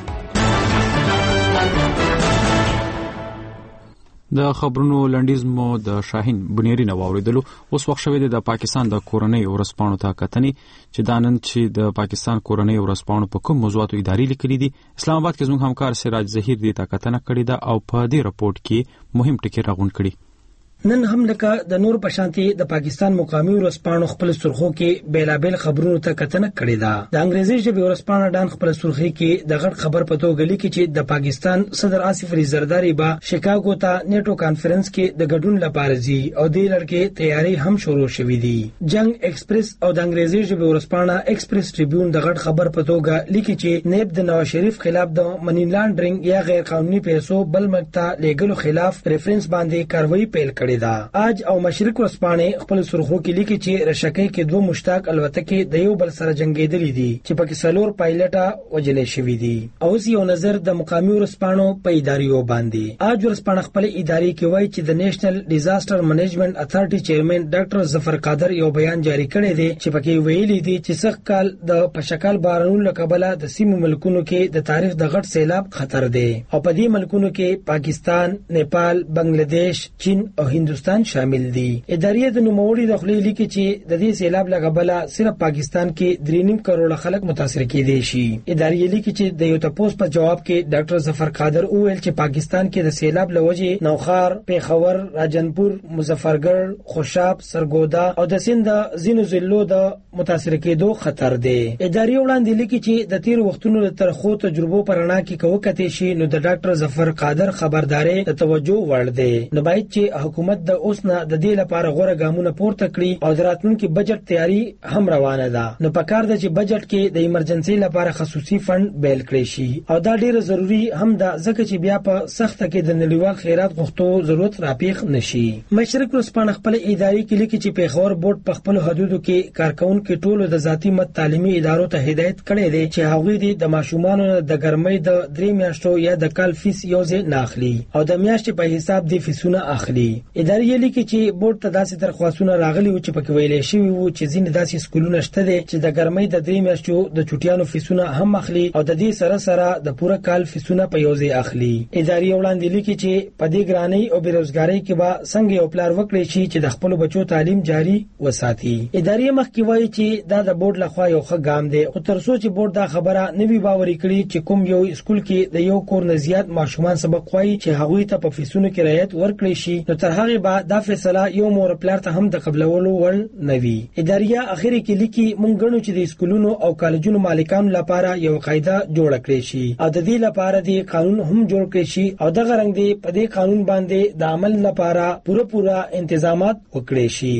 د خبرونو لنډیز مو د شاهین بنيرینه واوریدلو. اوس وخت شوی د پاکستان د کورنۍ ورسپانو ته کتنې چې دانن چې د پاکستان کورنۍ ورسپانو په کوم موضوعاتو اداري لیکلي دي. اسلام آباد کې زموږ همکار سراج ظهیر دې ته کتنه کړې ده او په دې رپورت کې مهم ټکي راغونډ کړي. نن هم لکه د نور پشانتي د پاکستان مقامي ورسپانو خپل سرخو کې بیلابل خبرونو ته کتنه کړې ده. د انګریزي ژبې ورسپانو ډان خپل سرخي کې د غټ خبر په توګه لیکي چې د پاکستان صدر آصف علي زرداری با شیکاګو ته نیټو کانفرنس کې د ګډون لپاره ځي او د لړکې تیاری هم شروع شوې دي. جنگ ایکسپریس او د انګریزي ژبې ورسپانو ایکسپریس ټریبیون د غټ خبر په توګه لیکي چې نیب د نواز شریف خلاف د منی لانډرینګ یا غیر قانوني پیسو بل ملک ته لیګلو خلاف ریفرنس باندې کاروایی پیل کړې ده. آج او مشرق ورسپانه خپل سرخو کې لیکي چې رشکې کې 2 مشتاق الوتکې د یو بل سره جنگیدلې دي چې پکې سلور پایلټه وجلې شوې دي. او یو نظر د مقامي ورسپانو په اداریو باندې. آج ورسپانه خپل اداري کې وایي چې د نېشنل ډیزاستر منیجمنت اتھارټي چیرمن ډاکټر ظفر قادر یو بیان جاری کړی دی چې پکې ویلي دي چې څخه کال د پشکال بارانونو لکبله د سیمو ملکونو کې د تاریخ د غټ سیلاب خطر دی او په دې ملکونو کې پاکستان، نیپال، بنگلاديش، چین او هندوستان شامل دي. ادارې د نوموړي د خپل لیکي چې د دې سیلاب لګبله صرف پاکستان کې 3.5 کروڑ خلک متاثر کېدي شي. ادارې لیکي چې د یو تپوس په جواب کې ډاکټر ظفر قادر وویل چې پاکستان کې د سیلاب لوجې نوخار، پیښور، راجنپور، مظفرګړ، خوشاب، سرګودا او د سند زینو ضلعو د متاثر کېدو خطر دی. ادارې وړاندې لیکي چې د تیر وختونو ترخو تجربو پرانا کې کوکته شي نو د ډاکټر ظفر قادر خبرداري د توجه وړ دی. نو باید چې حکومت د اوس نه د دې لپاره غوړه ګامونه پورته کړي او د راتلونکي بجټ تیاری هم روانه ده. نو پکار ده چې بجټ کې د ایمرجنسي لپاره خصوصي فند بیل کړي شي او دا ډیره ضروری هم ده ځکه چې بیا په سخته کې د نړیوال خیرات غوښتو ضرورت راپیښ نشي. مشرق ورسپانه خپل اداري کې لیکي چې پیښور بورډ په خپل حدودو کې کارکونکو ټولو د ذاتی مت تعلیمي ادارو ته هدایت کړي دي چې هغوی د ماشومانو د ګرمۍ د 3 میاشتو یا د کال فیس یوځای نه اخلي او د میاشتې په حساب د فیسونه اخلي. اداري لیکي چې بورډ ته داسې درخواستونه راغلي و چې پکې ویلې شوی وو چې ځینې داسې سکولونه شته دي چې د ګرمۍ د 3 میاشتو د چټیانو فیسونه هم اخلي او د دې سره سره د پوره کال فیسونه په یوځای اخلي. اداري وړاندې لیکي چې په دې ګرانۍ او بیروزګاری کې به څنګه یو پلان وکړي شي چې د خپل بچو تعلیم جاری وساتي. اداري مخکې وایي چې دا د بورډ لخوا یو ښه ګام دی خو تر څو چې بورډ دا خبره نوي باوري کړي چې کوم یو سکول کې د یو کور نه زیات ماشومان سبق وایي چې هغوی ته په فیسونو کې رعایت ورکړي شي نو تر هغه بعد دا فیصله یو مور پلار ته هم د قبلولو ور نوي. اداریه اخیری کې لیکي مونږ غنو چې د سکولونو او کالجونو مالکانو لپاره یو قاعده جوړ کړي شي او د دې لپاره د قانون هم جوړ کړي شي او د غرنګ دی په دې قانون باندې د عمل لپاره پوره تنظیمات وکړي شي.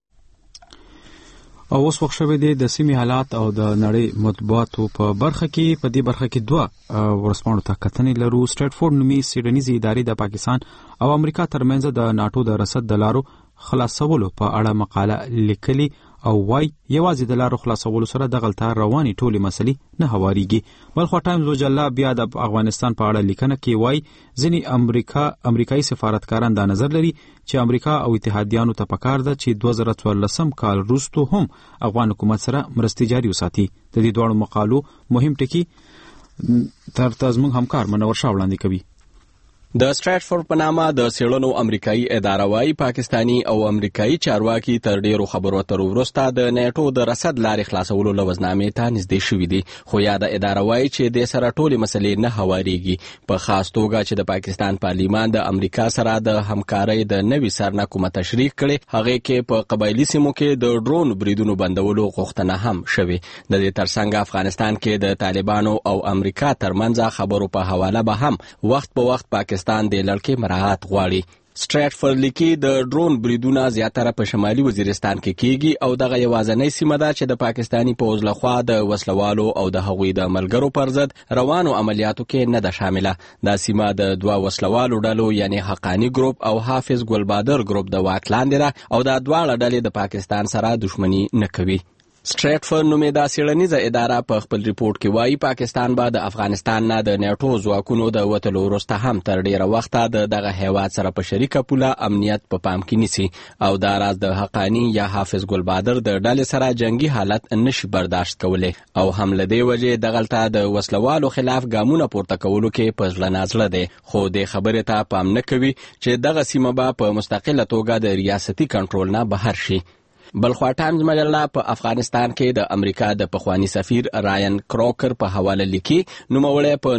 او اوس وخت شوه د سیمې حالات او د نړۍ مطبوعاتو په برخه کې 2 ورسپانو ته کتنې لرو. سټریټفورد نومي سیډنیزي ادارې د پاکستان او امریکا ترمنځ د ناتو د رسد د لارو خلاصولو په اړه مقاله لیکلي او وايي یوازې د لارو خلاصولو سره د غلطه رواني ټولې مسلې نه هواريږي. بلخو ټایمز وجله بیا د افغانستان په اړه لیکنه کې وايي ځینې امریکایي سفارتکاران دا نظر لري چې امریکا او اتحادیانو ته پکار ده چې 2014 کال وروسته هم افغان حکومت سره مرستې جاري وساتي. د دې دوه مقالو مهم ټکي تر تاسو همکار منور شاه وړاندې کوي. د سټریټفورد په نامه د څېړنو امریکایي اداره وايي پاکستانی او امریکایي چارواکي تر ډیرو خبرو اترو وروسته د نیټو د رسد لارې خلاصولو لوزنامې ته نږدې شوي دي، خو یاده اداره وايي چې د سره ټولې مسلې نه هوارېږي، په خاص توګه چې د پاکستان پارلیمان د امریکا سره د همکارۍ د نوي سرنه کومه تشریح کړي، هغې کې په قبایلي سیمو کې د ډرون بریدونو بندولو غوښتنه هم شوې. د دې ترڅنګ افغانستان کې د طالبانو او امریکا ترمنځ خبرو په حواله به هم وخت په وخت پاکستان د لړکې مراعات غواړي. سټریټفورد لیکي د ډرون بریدونه زیاتره په شمالي وزیرستان کې کیږي او دغه یوازنۍ سیمه ده چې د پاکستانی پوځ لخوا د وسلوالو او د هغوی د ملګرو پر ضد روانو عملیاتو کې نه ده شامله. دا سیمه د دوه وسلوالو ډلو یعنی حقانی ګروپ او حافظ ګلبادر ګروپ د واک لاندې ده او دا دواړه ډلې د پاکستان سره دښمني نه کوي. سټریټفورد نومېدا څېړنیزه اداره په خپل ریپورت کې وایي پاکستان به د افغانستان نه د نیټو ځواکونو د وتلو وروسته هم تر ډیره وخته د دغه هیواد سره په شریکه پوله امنیت په پام کې نیسي او دا راز د حقانی یا حافظ ګلبادر د ډلې سره جنگي حالت نشي برداشت کولی او هم له دې وجې دغلته د وسلوالو خلاف ګامونه پورته کولو کې په زړه نازړه دی، خو دې خبرې ته پام نه کوي چې دغه سیمه به په مستقله توګه د ریاستي کنټرول نه بهر شي. بلخوا ټایمز مجله په افغانستان کې د امریکا د پخوانی سفیر رایان کروکر په حواله لیکي نوموړی په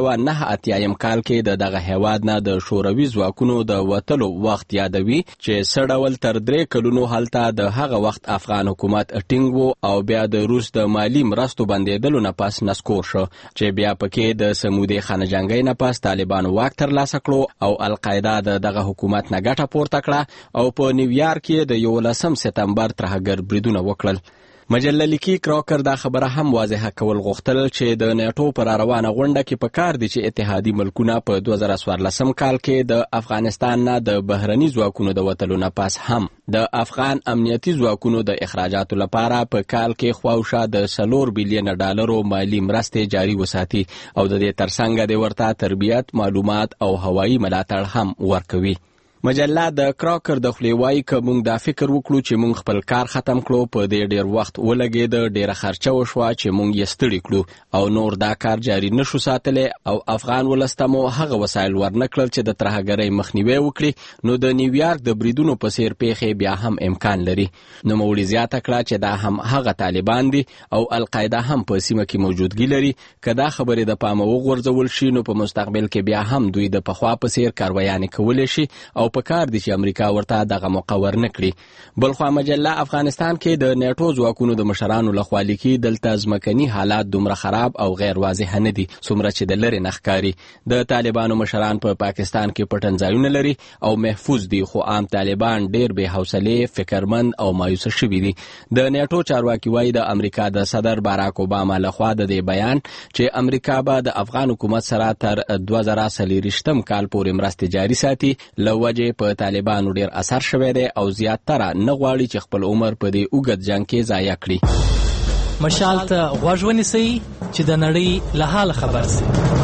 1989 کال کې دغه هیواد نه د شوروي ځواکونو د وتلو وخت یادوي چې څه ډول تر 3 کلونو هلته د هغه وخت افغان حکومت ټینګ وو او بیا د روس د مالی مرستو بندیدلو نه پس نسکور شو چې بیا پکې د سمودي خانجنګۍ نه پس طالبانو واک ترلاسه کړو او القاعده دغه حکومت نه ګټه پورته کړه او په نیویارک کې د 11 سپتمبر ترهګر بریدونه وکړل. مجله لیکي کروکر دا خبره هم واضحه کول غوښتل چې د نیټو پر روانه غونډه کې پکار دي چې اتحادي ملکونه په 2014 کال کې د افغانستان نه د بهرني ځواکونو د وتلو نه پس هم د افغان امنیتي ځواکونو د اخراجاتو لپاره په کال کې خواوشا د $4 بلین مالی مرستې جاري وساتي او د دې ترڅنګ د ورته تربیت، معلومات او هوایي ملاتړ هم ورکوي. مجله د کروکر د خولې وایي که موږ دا فکر وکړو چې موږ خپل کار ختم کړو، په دې ډیر وخت ولګېده، ډیره خرچه وشوه چې موږ یې ستړي کړو او نور دا کار جاري نشو ساتلی او افغان ولس ته مو هغه وسایل ورنکړل چې د ترهګرۍ مخنیوی وکړي، نو د نیویارک د بریدونو په څیر پیښې بیا هم امکان لري. نوموړي زیاته کړه چې دا هم هغه طالبان دي او القاعده هم په سیمه کې موجودګي لري، که دا خبرې د پامه وغورځول شي نو په مستقبل کې بیا هم دوی د پخوا په څیر کاروایانې کولی شي او په کار دي چې امریکا ورته دغه مقور نه کړي. بلخوا مجله افغانستان کې د نیټو ځواکونو د مشرانو لخوا لیکي دلته ځمکني حالات دومره خراب او غیر واضح نه دي څومره چې د لرې نه ښکاري. د طالبانو مشران په پاکستان کې پټن ځایونه لري او محفوظ دي، خو عام طالبان ډیر بې حوصلې، فکرمند او مایوسه شوي دي. د نیټو چارواکي وایي د امریکا د صدر باراک اوباما لخوا د دې بیان چې امریکا به د افغان حکومت سره تر 2023 کال پورې مرستې جاري ساتي له وجې په طالبانو ډیر اثر شوی دی او زیاتره نه غواړي چې خپل عمر په دې اوږد جنگ کې ضایع کړي. مشال ته غوږ ونیسئ چې د نړۍ له حاله خبر سئ.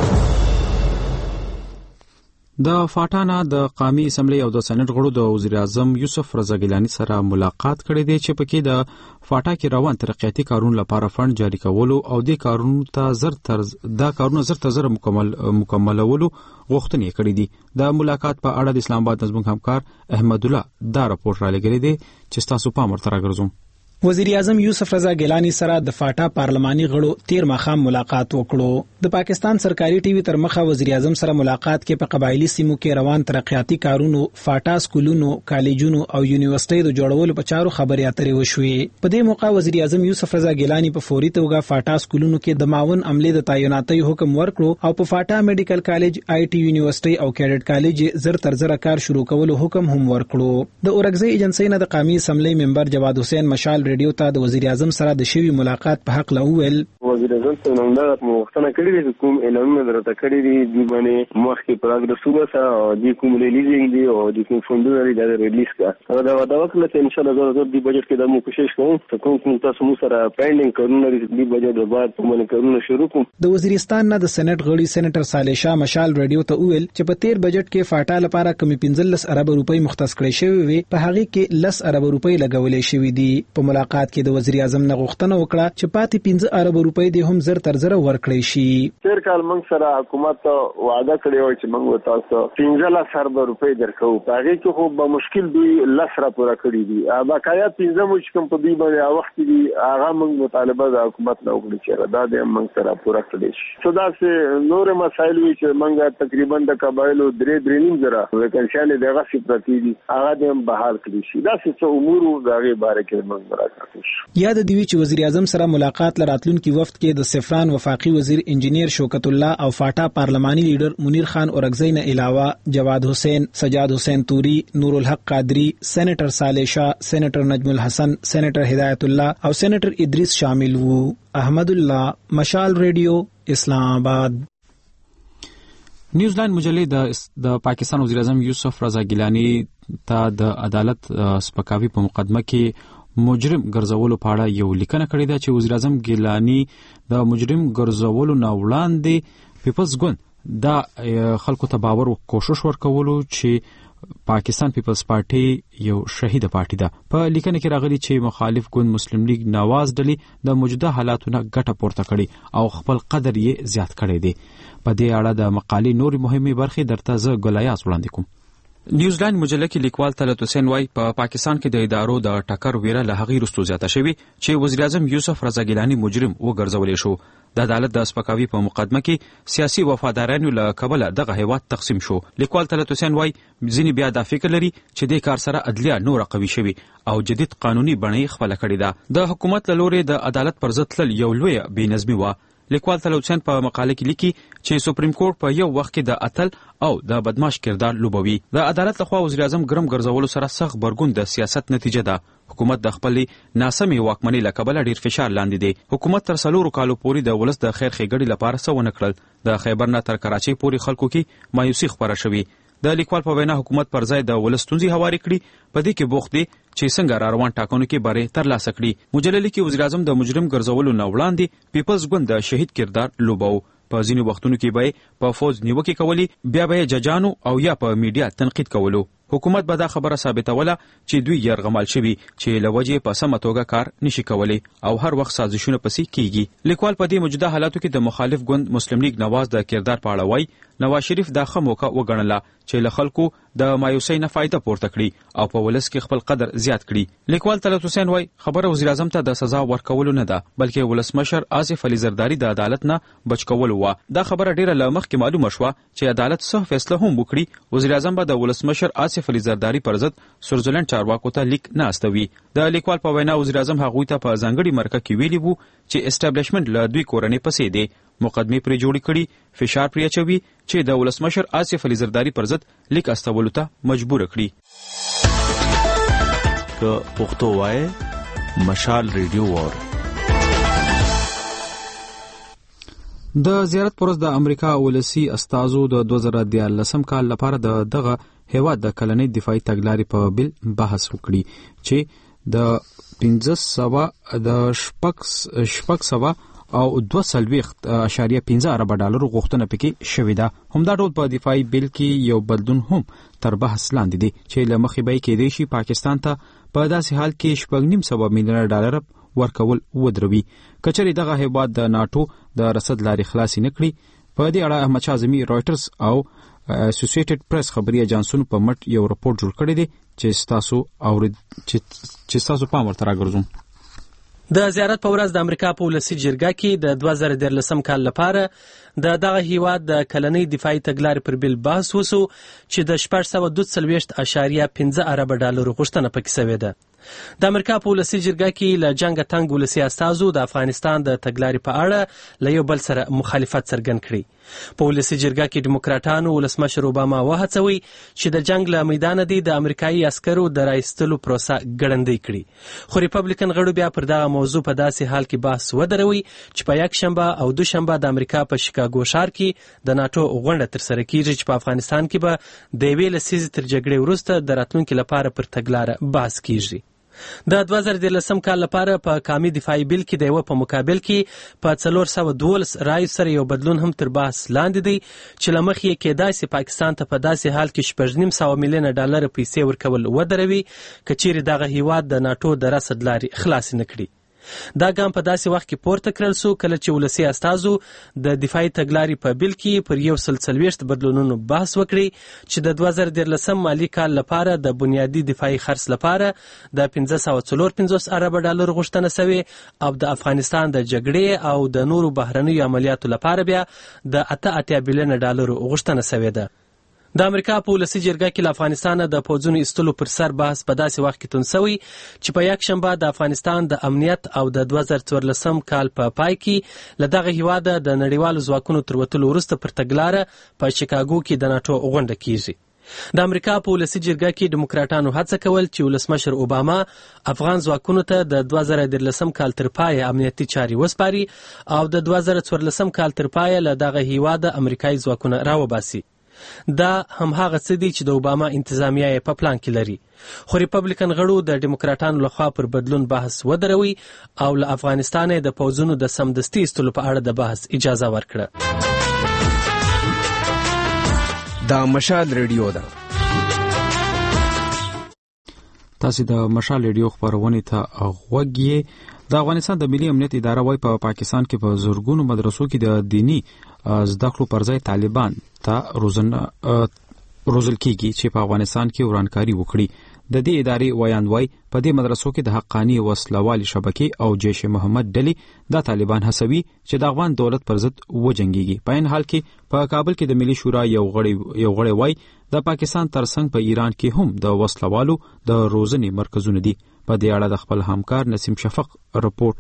د فاټانا د قومي اسمبلی او د سېنات غړو د وزیر اعظم یوسف رضا ګیلانی سره ملاقات کړې ده چې پکې د فاټا کې روان ترقیاتي کارونو لپاره فند جاری کولو او د کارونو ته زر تر زر مکملولو غوښتنې کړې دي. د ملاقات په اړه د اسلام آباد نظم همکار احمد الله دا راپور را لګړي دي چې تاسو پام ورته راګرځوم. وزیر اعظم یوسف رضا ګیلانی سره د فاټا پارلماني غړو 13 مخام ملاقات وکړو. د پاکستان سرکاري ټي وي تر مخه وزیر اعظم سره ملاقات کې په قبایلی سیمو کې روان ترقیاتي کارونو، فاټا سکولونو، کالجونو او یونیورسيټي د جوړولو په چارو خبرې اترې وشوې. په دې موقع وزیر اعظم یوسف رضا ګیلانی په فوري توګه فاټا سکولونو کې د معاون عملې د تعیناتي حکم ورکړو او په فاټا میډیکل کالج، آی ټي یونیورسيټي او کیډټ کالج زر تر زر کار شروع کولو حکم هم ورکړو. د اورګزي ایجنسی نه د قومي اسمبلی ممبر جواد حسین مشال ریډیو ته د وزیر اعظم سره د شوی ملاقات په حق لوول وزیر اعظم څنګه موږ مختنه کړی دي کوم اعلانونه درته کړی دي د باندې مخکې پروګرس وباسه او د کوم ریلیزینګ دی او د کوم فندونه لري د ریلیز کا دا وکړه چې ان شاء الله زه د بجټ کې د مو کوشش کوم چې کوم تاسو مو سره پینډینګ کارونه لري د بجټ د بعد په من کارونه شروع کوم. د وزیرستان نه د سېنات غړي سېنیټر صالح شاه مشال ریډیو ته ویل چې په 13 بجټ کې فاټا لپاره کمی 15 ارب روپۍ مختص کړي شوی وي، په هغه کې 10 ارب روپۍ لګولې شوې دي. په ملاقات کې د وزیر اعظم نه غوښتنه وکړه چې پاتې 15 ارب روپۍ عواید هم زر تر زر ورکړی شي. تیر کال موږ سره حکومت وعده کړی و چې موږ تاسو 15 ارب روپۍ درکو. هغه کې خو به مشکل دوی 10 را پوره کړی دي. بقایا 15 مو چې کوم په دې باندې وخت دي هغه موږ مطالبه د حکومت نه وکړو چې دا د موږ سره پوره کړی شي. صدا سه نور مسایل وی چې موږ تقریبا د قبایلو 3.5 زره وکړل دغه سپرتی دي هغه د بحال کړی شي. دا څه امور دغه باره کې موږ مراجعه شو. یاد دی چې وزیر اعظم سره ملاقات لراتلونکي وفد کې د سفران وفاقي وزیر انجینیر شوکت الله او فاټا پارلماني لیډر منیر خان اورګزی نه علاوه جواد حسین، سجاد حسین توری، نور الحق قادری، سینیټر صالح شاه، سینیټر نجم الحسن، سینیټر هدایت الله او سینیټر ادریس شامل وو. احمد الله، مشال ریډیو، اسلام آباد. نیوزیلند مجلې د پاکستان وزیر اعظم یوسف رضا ګیلانی ته د عدالت سپکاوي په مقدمه کې مجرم ګرځولو په اړه یو لیکنه کړې ده چې وزیر اعظم ګیلانی د مجرم ګرځولو نه وړاندې پیپلز ګوند دا خلکو ته باور او کوشش ورکولو چې پاکستان پیپلز پارټي یو شهید پارټي ده. په لیکنه کې راغلي چې مخالف ګوند مسلم لیگ نواز ډلې د موجوده حالاتونو ګټه پورته کړي او خپل قدر یې زیات کړی دی. په دې اړه د مقالې نورې مهمې برخې درته زه ګلایاس وړاندې کوم. نیوزیلند مجله کې لیکوال طلعت حسین وایي په پاکستان کې د ادارو د ټکر ویره له هغې وروسته زیاته شوې چې وزیر اعظم یوسف رضا ګیلانی مجرم وګرځولی شو. د عدالت د سپکاوي په مقدمه کې سیاسي وفادارانو له کبله دغه هیواد تقسیم شو. لیکوال طلعت حسین وایي ځینې بیا دا فکر لري چې دې کار سره عدلیه نوره قوي شوي او جدید قانوني بڼه یې خپله کړې ده. د حکومت له لورې د عدالت پر ضد تلل یو لویه بې نظمي وه. لیکوال طلعت حسین په مقاله کې لیکي چې سپریم کورټ په یو وخت کې د اتل او د بدمعاش کردار لوبوي. د عدالت لخوا وزیر اعظم ګرم ګرځولو سره سخت غبرګون د سیاست نتیجه ده. حکومت د خپلې ناسمې واکمنۍ له کبله ډیر فشار لاندې دی. حکومت تر 4 کالو پورې د ولس د خیر ښېګړې لپاره څه ونه کړل. د خیبر نه تر کراچۍ پورې خلکو کې مایوسي خپره شوې. د لیکوال په وینا حکومت پر ځای د ولس ستونزې هوارې کړي. په دې کې بوخت دی چې څنګه را روان ټاکنو کې بری ترلاسه کړي. مجله لیکي وزیر اعظم د مجرم ګرځولو نه وړاندې پیپلز ګوند د شهید کردار لوباو. په ځینو وختونو کې به په فوج نیوکې کولې، بیا به ججانو او یا په میډیا تنقید کولو. حکومت به دا خبره ثابتوله چې دوی یرغمال شوي چې له وجې په سمه توګه کار نشي کولی او هر وخت سازشونه پسې کیږي. لیکوال په دې موجوده حالاتو کې د مخالف ګوند مسلم لیگ نواز د کردار په اړه وایي نواز شریف دا ښه موقع وګڼله چې له خلکو د مایوسۍ نه فایده پورته کړي او په ولس کې خپل قدر زیات کړي. لیکوال طلعت حسین وایي خبره وزیر اعظم ته د سزا ورکولو نه ده بلکې ولسمشر آصف علي زرداری د عدالت نه بچ کولو وه. دا خبره ډیره له مخکې معلومه شوه چې عدالت څه فیصله هم وکړي وزیر اعظم به د ولسمشر آصف علي زرداری پر ضد سویټزرلند چارواکو ته لیک نه استوي. د لیکوال په وینا وزیر اعظم هغوی ته په ځانګړي مرکه کې ویلي وو چې اسټابلیشمنت له دوی کورنۍ پسې دی، مقدمې پرې جوړې کړي، فشار پرې اچوي چې د ولسمشر آصف علي زرداری پر ضد لیک استولو ته مجبور کړي. که پښتو وایي مشال ریډیو وور. د زیارت پرز د امریکا ولسی استازو د 2013 کال لپاره دغه هیواد د کلنۍ دفاعي تګلارې په بل بحث وکړي چې د 1500 د شپږ سوه او 2.15 ارب ډالر غوښتنه پکې شوې ده. همدا ډول په دفاعي بل کې یو بدلون هم تر بحث لاندې دی چې له مخې به کېدای شي پاکستان ته په داسې حال کې 9.5 میلیون ډالر ورکول ودروي کچري دغه هیواد د ناتو د رسد لارې خلاص نه کړي. په دې اړه احمد شاه اعظمي رائټرز او اسوسییټډ پریس خبري اجانسونو په مټ یو راپور جوړ کړی دی چې تاسو پام ورته راګرځوم. د زیارت په ورځ د امریکا په ولسی جرګه کې د 2013 کال لپاره دغه هیواد د کلنۍ دفاعي تګلارې پر بل بحث وسو چې د 642.15 ارب ډالر غوښتنه پکې شوې ده. د امریکا په ولسی جرګه کې له جنگ تنګ ولسی استازو د افغانستان د تګلارې په اړه له یو بل سره مخالفت څرګند کړي. په ولسی جرګه کې ډیموکراټانو ولسمشر اوباما وهڅوي چې د جنگ له میدان دی د امریکایي عسکرو د راایستلو پروسه ګړندۍ کړي. خو ریپبلیکن غړو بیا پر دغه موضوع په داسې حال کې بحث ودروي چې په یک شنبه او دوشنبه د امریکا په شیکاګو ښار کې د ناتو غونډه ترسره کیږي چې په افغانستان کې به د یوې لسیزې تر جګړې وروسته د راتلونکي لپاره پر تګلاره بحث کیږي. د 2013 کال لپاره په قومي دفاعي بل کې د یو په مقابل کې په 412 رایو سره یو بدلون هم تر بحث لاندې دی چې لمخ یې کېدای شي پاکستان ته په داسې حال کې 9.5 میلیون ډالر پیسې ورکول ودروي کچېرې دغه هیواد د ناتو د رسد لارې خلاص نه کړي. دا ګام په داسې وخت کې پورته کړل سو کله چې ولسی استازو د دفاعي تګلارې په بل کې پر 140 بدلونونو بحث وکړي چې د 2013 مالي کال لپاره د بنیادی دفاعي خرڅ لپاره د 554 ارب ډالر غوښتنه شوې او د افغانستان د جګړې او د نورو بهرنیو عملیاتو لپاره بیا د 88 بلین ډالر غوښتنه شوې ده. د امریکا په ولسی جرګه کې له افغانستان د پوځونو ایستلو پر سر بحث په داسې وخت کې تون شوی چې په یک شنبه د افغانستان د امنیت او د 2014 کال په پای کې له دغه هیواد د نړیوالو ځواکونو تر وتلو وروسته پر تګلاره په شیکاګو کې د ناتو غونډه کیږي. د امریکا په ولسی جرګه کې دیموکراتانو هڅه کول چې ولسمشر اوباما افغان ځواکونو ته د 2013 کال تر پای امنیتي چاري وسپاري او د 2014 کال تر پای له دغه هیواد امریکایي ځواکونه راوباسي. دا هم هغه څه دي چې د اوباما انتظامیه په پلان کې لري، خو ریپبلیکن غړو د دیموکراتانو لخوا پر بدلون بحث ودروي او له افغانستان د پوځونو د سمدستي ایستلو په اړه د بحث اجازه ورکړه. دا مشال ریډیو ده. تاسو د مشال ریډیو خبرونه ته غوږی. د افغانستان د ملي امنیت اداره وايي په پاکستان کې په زورګونو مدرسو کې د دینی زده کړو پر ځای طالبان ته روزل کیږي چې په افغانستان کې ورانکاري وکړي. د دې ادارې ویاند وايي په دې مدرسو کې د حقانی وسلوالي شبکې او جیش محمد ډلې د طالبان هڅوي چې د افغان دولت پر ضد وجنګيږي. په این حال کې په کابل کې د ملي شورا یو غړی وايي د پاکستان ترڅنګ په ایران کې هم د وسلوالو د روزنې مرکزونه دي. په دې اړه د خپل همکار نسیم شفق رپورټ.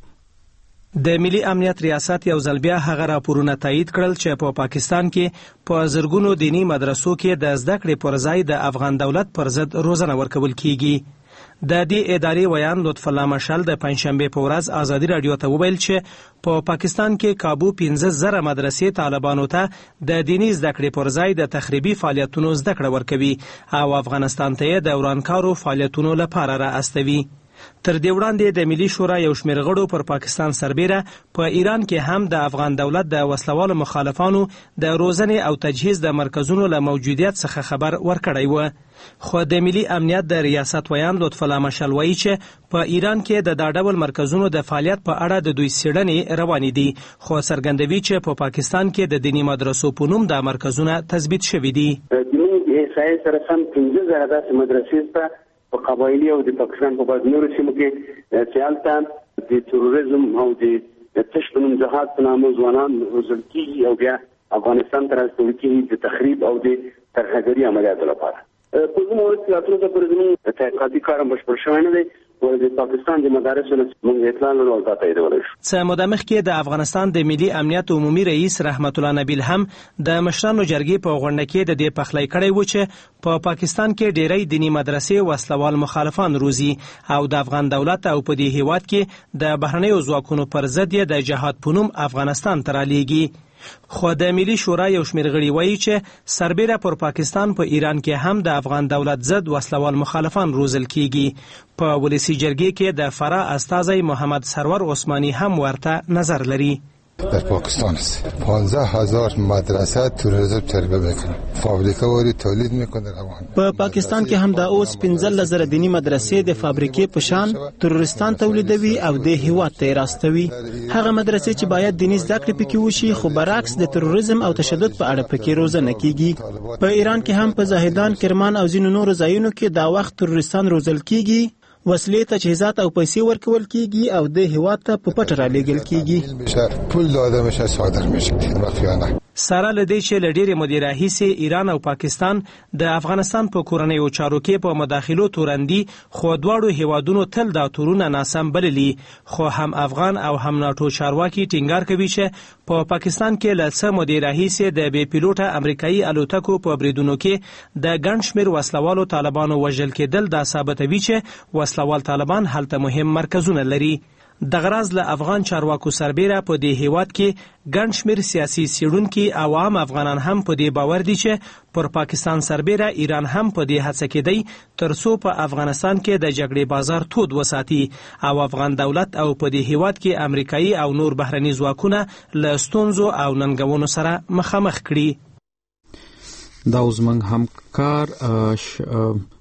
د ملي امنیت ریاست یو ځل بیا هغه راپورونه تایید کړل چې په پاکستان کې په زرګونو دینی مدرسو کې د زده کړې پر ځای د افغان دولت پر ضد روزنه ورکول کیږي. د دې ادارې ویان لطف الله مشال د پنځشنبه په ورځ ازادي رادیو ته وویل چې په پاکستان کې کابو 15000 مدرسې طالبانو ته د دینی زده کړې پر ځای د تخریبي فعالیتونو زده کړه ورکوي او افغانستان ته د ورانکارو فعالیتونو لپاره را استوي. تر دې وړاندې د ملي شورا یو شمېر غړو پر پاکستان سربیره په ایران کې هم د افغان دولت د وسلوالو مخالفانو د روزنې او تجهیز د مرکزونو له موجودیت څخه خبر ورکړی و. خو د ملي امنیت د ریاست ویان لطف الله مشال وایي چې په ایران کې د دا ډول مرکزونو د فعالیت په اړه د دوی څېړنې روانې دي، خو څرګندوي چې په پاکستان کې د دیني مدرسو په نوم د مرکزونه تثبیت شوي دي. دیني احصایې سره سم 15000 داسې مدرسې شته په قبایلي او د پاکستان په بعض نورو سیمو کې چې هلته د تروریزم او د تش په نوم جهاد په نامه ځوانان روزل کېږي او بیا افغانستان ته راستول کېږي د تخریب او د ترهګرۍ عملیاتو لپاره. په کوم وخت کې راتلو ته پر زموږ تحقیقاتي کار هم بشپړ شوی نه دی او د پاکستان د مدارسو موږ اطلاع لرو او دا تاییدولی شو. څه موده مخکې د افغانستان د ملي امنیت عمومي رئیس رحمت الله نبیل هم د مشرانو جرګې په غونډه کې د دې پخلی کړی و چې په پاکستان کې ډېری دیني مدرسې وسلوال مخالفان روزي او د افغان دولت او په دې هیواد کې د بهرنیو ځواکونو پر ضد یې د جهاد په نوم افغانستان ته رالیږي. خو د ملي شورا یو شمېر غړي وایي چې سربیره پر پاکستان په ایران کې هم د افغان دولت ضد وسلوال مخالفان روزل کیږي. په ولسی جرګې کې د فرا استازی محمد سرور عثماني هم ورته نظر لري. در پاکستان است 15000 مدرسه توریسم تربیه میکنه فابریکه وری تولید میکنه روان. په پاکستان کې هم د اوس 15000 دینی مدرسې د فابریکې په شان تروریستان تولیدوي او د هیواد ته راستوي. هغه مدرسې چې باید دیني زده کړې پکې وشي خو برعکس د تروریزم او تشدد په اړه پکې روزنه کیږي. په ایران کې هم په زاهدان، کرمان او ځینو نورو ځایونو کې دا وخت تروریستان روزل کیږي، وسلې تجهیزات او پیسې ورکول کیږي او د هیواد ته په پټه رالیږل کیږي. پول داده میشه صادر میشه مخفیانه. سره لدی چې لډېرې مودې راهیسې ایران او پاکستان د افغانستان په کورنیو چارو کې په مداخلو تورندي، خو دواړو هیوادونو تل دا تورونه ناسم بللي. خو هم افغان او هم ناټو چارواکي ټینګار کوي چې په پاکستان کې له څه مودې راهیسې د بې پیلوټه امریکایي الوتکو په بریدونو کې د ګڼ شمېر وسلوالو طالبانو وژل کېدل دا ثابتوي چې وسلوال طالبان هلته مهم مرکزونه لري. د غراز له افغان چارواکو سربیره په دې هیواد کې ګڼ شمېر سیاسي څېړونکي او عام افغانان هم په دې باور دي چې پر پاکستان سربیره ایران هم په دې هڅه کې دی تر څو په افغانستان کې د جګړې بازار تود وساتي او افغان دولت او په دې هیواد کې امریکایي او نور بهرني ځواکونه له ستونزو او ننګونو سره مخامخ کړي. دا زموږ همکار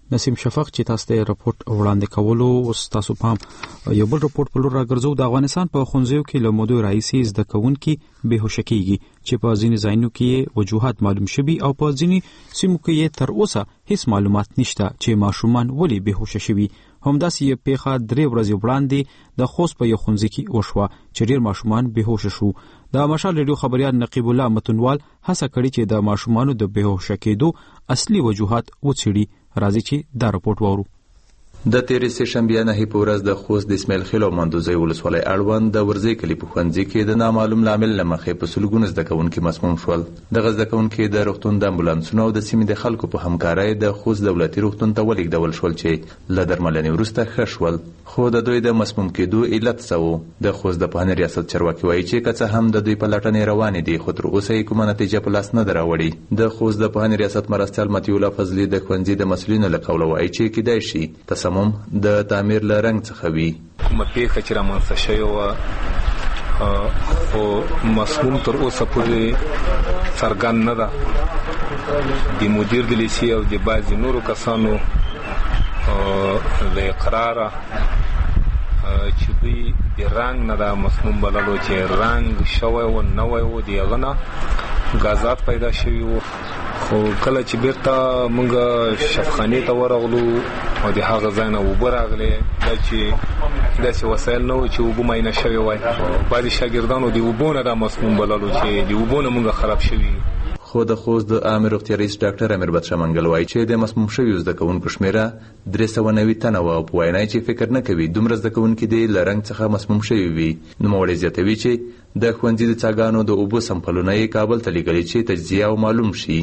نسیم شفق چې تاسو ته راپورټ وړاندې کولو او تاسو پام یو بل راپورټ په لور راګرځو. د افغانستان په ښوونځیو کې له مودو راهیسې زده کوونکي بېهوشه کېږي چې په ځینې ځایونو کې وجوهات معلوم شوي او په ځینې سیمو کې تر اوسه هیڅ معلومات نشته چې ماشومان ولې بېهوشه شوي. همداسې یې پیښه 3 ورځې وړاندې د خوست په یو ښوونځي کې وشوه چې ډېر ماشومان بېهوشه شو. د مشال ریډیو خبریال نقیب الله متنوال هڅه کړې چې د ماشومانو د بېهوشه کېدو اصلي وجوهات وڅېړي. راځي چې دا راپورټ واورو. د تیرې سه شنبه نه په ورځ د خوست د اسماعیل خیل او مندوزي ولسوالۍ اړوند د ورځې کلی په خوندې کې د نامعلوم لامل لمخې په سلګونه زده کوونکي مسموم شول. د زده کوونکي د روغتون د امبولانسونو او د سیمې د خلکو په همکارۍ د خوست دولتي روغتون ته ولېږدول شول چې له درملنې وروسته ښه شول. خو د دوی د مسموم کېدو علت څه و؟ د خوست د پوهنې ریاست چارواکي وایي چې که څه هم د دوی په لټنې روانې دي خو تر اوسه یې کومه نتیجه په لاس نه ده راوړې. د خوست د پوهنې ریاست مرستیال مطیع الله فضلي د ښوونځي د مسؤلینو له قوله وایي چې کیدای شي تسمم د تعمیر له رنګ څخه وي. کومه پیښه چې رامنځته شوې وه خو مسموم تر اوسه پورې څرګند نه ده. د مدیر د لیسې او د بعضې نورو کسانو له اقراره چې دوی د رنګ نه ده مسموم بللو چې رنګ شوی و نوی و د هغه نه غازات پیدا شوي وو. خو کله چې بیرته موږ شفخانې ته ورغلو او د هغه ځای نه اوبه راغلې دا چې داسې وسایل نه وو چې اوبه معاینه شوې وای. بعضې شاګردانو د اوبو نه دا مسموم بللو چې د اوبو نه موږ خراب شوي. خو د خوست د عامه روغتیا رئیس ډاکټر امیر بادشاه منګل وایي چې د مسموم شویو زده کوونکو شمېره 390 تنه وه او په وینا یې چې فکر نه کوي دومره زده کوونکي دې له رنګ څخه مسموم شوي وي. نوموړی زیاتوي چې د ښوونځي د څاګانو د اوبو سمپلونه یې کابل ته لیږلي چې تجزیه او معلوم شي.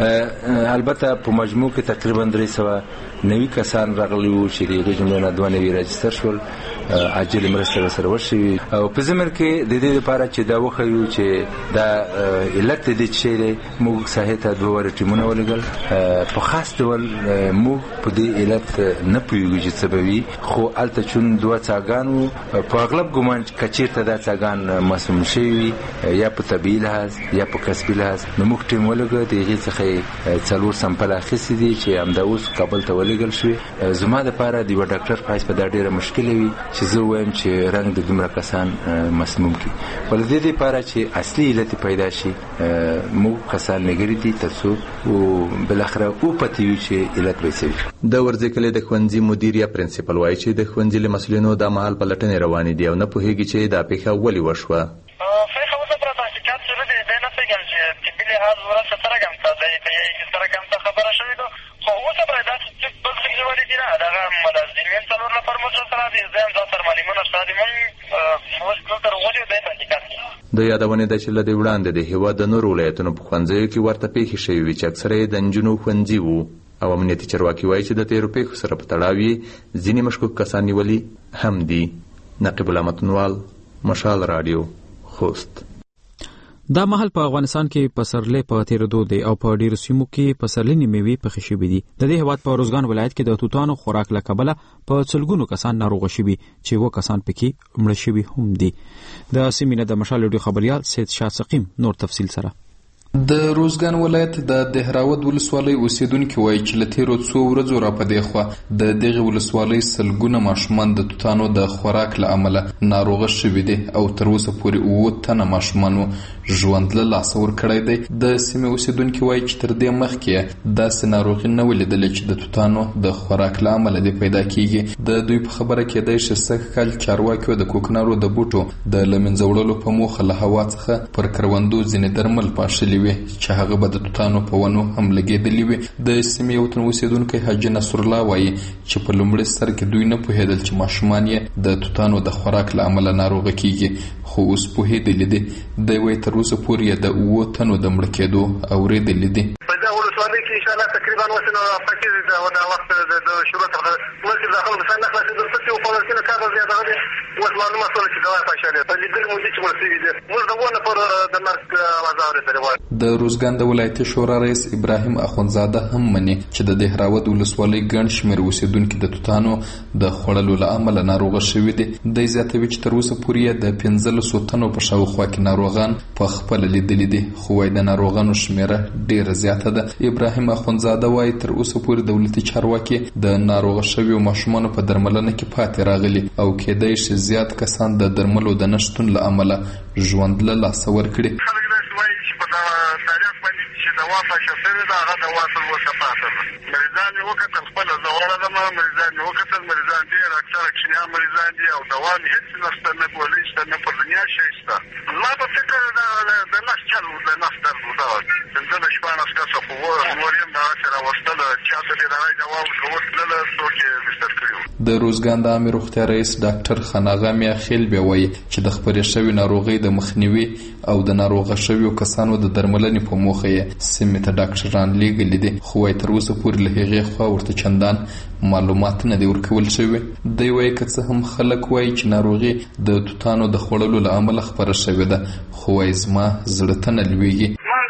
البته په مجموع کې تقریبا 390 کسان راغلي وو چې د هغې جملې نه 92 راجستر شول. عاجل مرسته سره وشوي او په ضمن کې د دې لپاره چې دا وښیو چې دا علت د دې چې موږ ساحې ته 2 واره ټیمونه ولېږل. په خاص ډول موږ په دې علت نه پوهېږو چې څه به وي. خو هلته چون 2 څاګان په اغلب ګمان که چېرته دا څاګان مسموم شوي وي یا په طبیعي لحاظ یا په کسبي لحاظ نو موږ ټیم ولګه د هغې څخه 4 سمپل اخیستي دي چې همدا اوس کابل ته ولېږل شوي. زما دپاره د یوه ډاکټر په حیث په دا ډېره مشکله وي چې زه وایم چې رنګ د دومره کسان مسموم کړي. ولې د دې لپاره چې اصلي علت پیدا شي موږ کسان نګري دي تر څو بالاخره وپته وي چې علت به څه وي. د ورځې کلی د ښوونځي مدیر یا پرنسپل وایي چې د ښوونځي له مسؤلینو دا مهال په لټنې روانې دي او نه پوهېږي چې دا پیښه ولې وشوه. پیښه اوسه پر تحقیقات شوې دي. دی نه پوهېږم چې طبي لحاظ ورسته څرنګه څرنګه خبره شوې ده. خو اوسه به داسې بل څه ولې دي نه دغه ملازمین 4 نفر موږ سره دي. زه هم ځان سره معلومونه شته دي. موږ اوس دلته راغلي یو دی تحقیقات کوي. د یادونې ده چې له دې وړاندې د هېواد د نورو ولایتونو په ښوونځیو کې ورته پیښې شوې وي چې اکثره یې د نجونو ښوونځي وو او امنیتي چارواکي وایي چې د تېرو پیښو سره په تړاو یې ځینې مشکوک کسان نیولي هم دي. نقیب الله متنوال، مشال راډیو، خوست. دا مهال په افغانستان کې پسرلی په تیرېدو دی او په ډیرو سیمو کې پسرلینې میوې پخې شوې دي. د دې هېواد په روزګان ولایت کې د توتانو خوراک له کبله په سلګونو کسان ناروغه شوي چې 2 کسان پکې مړه شوي هم دي. د سیمې نه د مشال ریډیو خبریال سید شاه سقیم نور تفصیل سره. د روزګان ولایت د دهراود ولسوالۍ اوسیدونکو وایي چې له تیرو 2 ورځو را په دې خوا د دغه ولسوالۍ سلګونه ماشومان د توتانو د خوراک له امله ناروغه شوي دي او تر اوسه پورې 9 تنه ماشومانو ژوند له لاسه ورکړی دی. د سیمې اوسیدونکو وایي چې تر دې مخکې داسې ناروغي نه ولیدلې چې د توتانو د خوراک له امله دې پیدا کیږي. د دوی په خبره کېدای شي سږ کال چارواکیو د کوکنارو د بوټو د له منځه وړلو په موخه له هوا څخه پر کروندو ځینې درمل پاشلي چې هغه به د توتانو په ونو هم لګېدلې وي. د سیمې یو تن اوسیدونکی حاجي نصر الله وایي چې په لومړي سر کې دوی نه پوهېدل چې ماشومان یې د توتانو د خوراک له امله ناروغه کیږي. خو اوس پوهېدلي دي. دی وایي تر اوسه پورې یې د 9 تنو د مړه کېدو اورېدلي دي. په دغه ولسوالۍ کې انشاءالله تقریبا اوس نو پکې دا وخت د شروع څخه مخکې د خلکو څخه نه خلاصېدل څه چې وفادارکینو کار زیات دغه دی. اوس معلومه شوله چې دوا پاشلې په لیدل مو دي چې مړه شوي دي. موږ د 2 نفر د مرګ اوازه اورېدلې وه. د روزګان د ولایتي شورا رئیس ابراهیم اخونزاده هم مني چې د دهراود ولسوالۍ ګڼ شمېر اوسیدونکي د توتانو د خوړلو له امله ناروغه شوي دي. دی زیاتوي چې تر اوسه پورې د 15 تنو په شاوخوا کې ناروغان په خپله لیدلي دي. خو وایي د ناروغانو شمېره ډېره زیاته ده. ابراهیم ابراهیم اخونزاده وایي تر اوسه پورې دولتي چارواکي د ناروغه شویو ماشومانو په درملنه کې پاتې راغلي او کېدای شي زیات کسان د درملو د نشتون له امله ژوند له لاسه ورکړي. دوا پاشه شوې ده هغه دوا تل اوسه پاته ده. مریضان مې وکتل خپله زوړه ده مریضان مې وکتل مریضان ډېر اکثره کښینیان مریضان دي او دوا مې هېڅ نشته نه ګولۍ شته نه په دنیا شی شته. ما په فکر د نس چل و د نس درد و دغه 15 شپاړس کسه خو نور یم دغسې راوستله چا ته دې دغه دوا ورته ورتلله څوک یې بستر کړي وو. د روزګان د عامې روغتیا رئیس ډاکټر خناغه میاخیل بیا وایي چې د خپرې شوې ناروغۍ د مخنیوي او د ناروغه شویو کسانو د درملنې په موخه یې سیمې ته ډاکټران لیږلي دي، خو وایي تر اوسه پورې له هغې خوا ورته چندان معلومات نه دي ورکول شوي. دی وایي که څه هم خلک وایي چې ناروغي د توتانو د خوړلو له امله خپره شوې ده، خو وایي زما زړه ته نه لوېږي.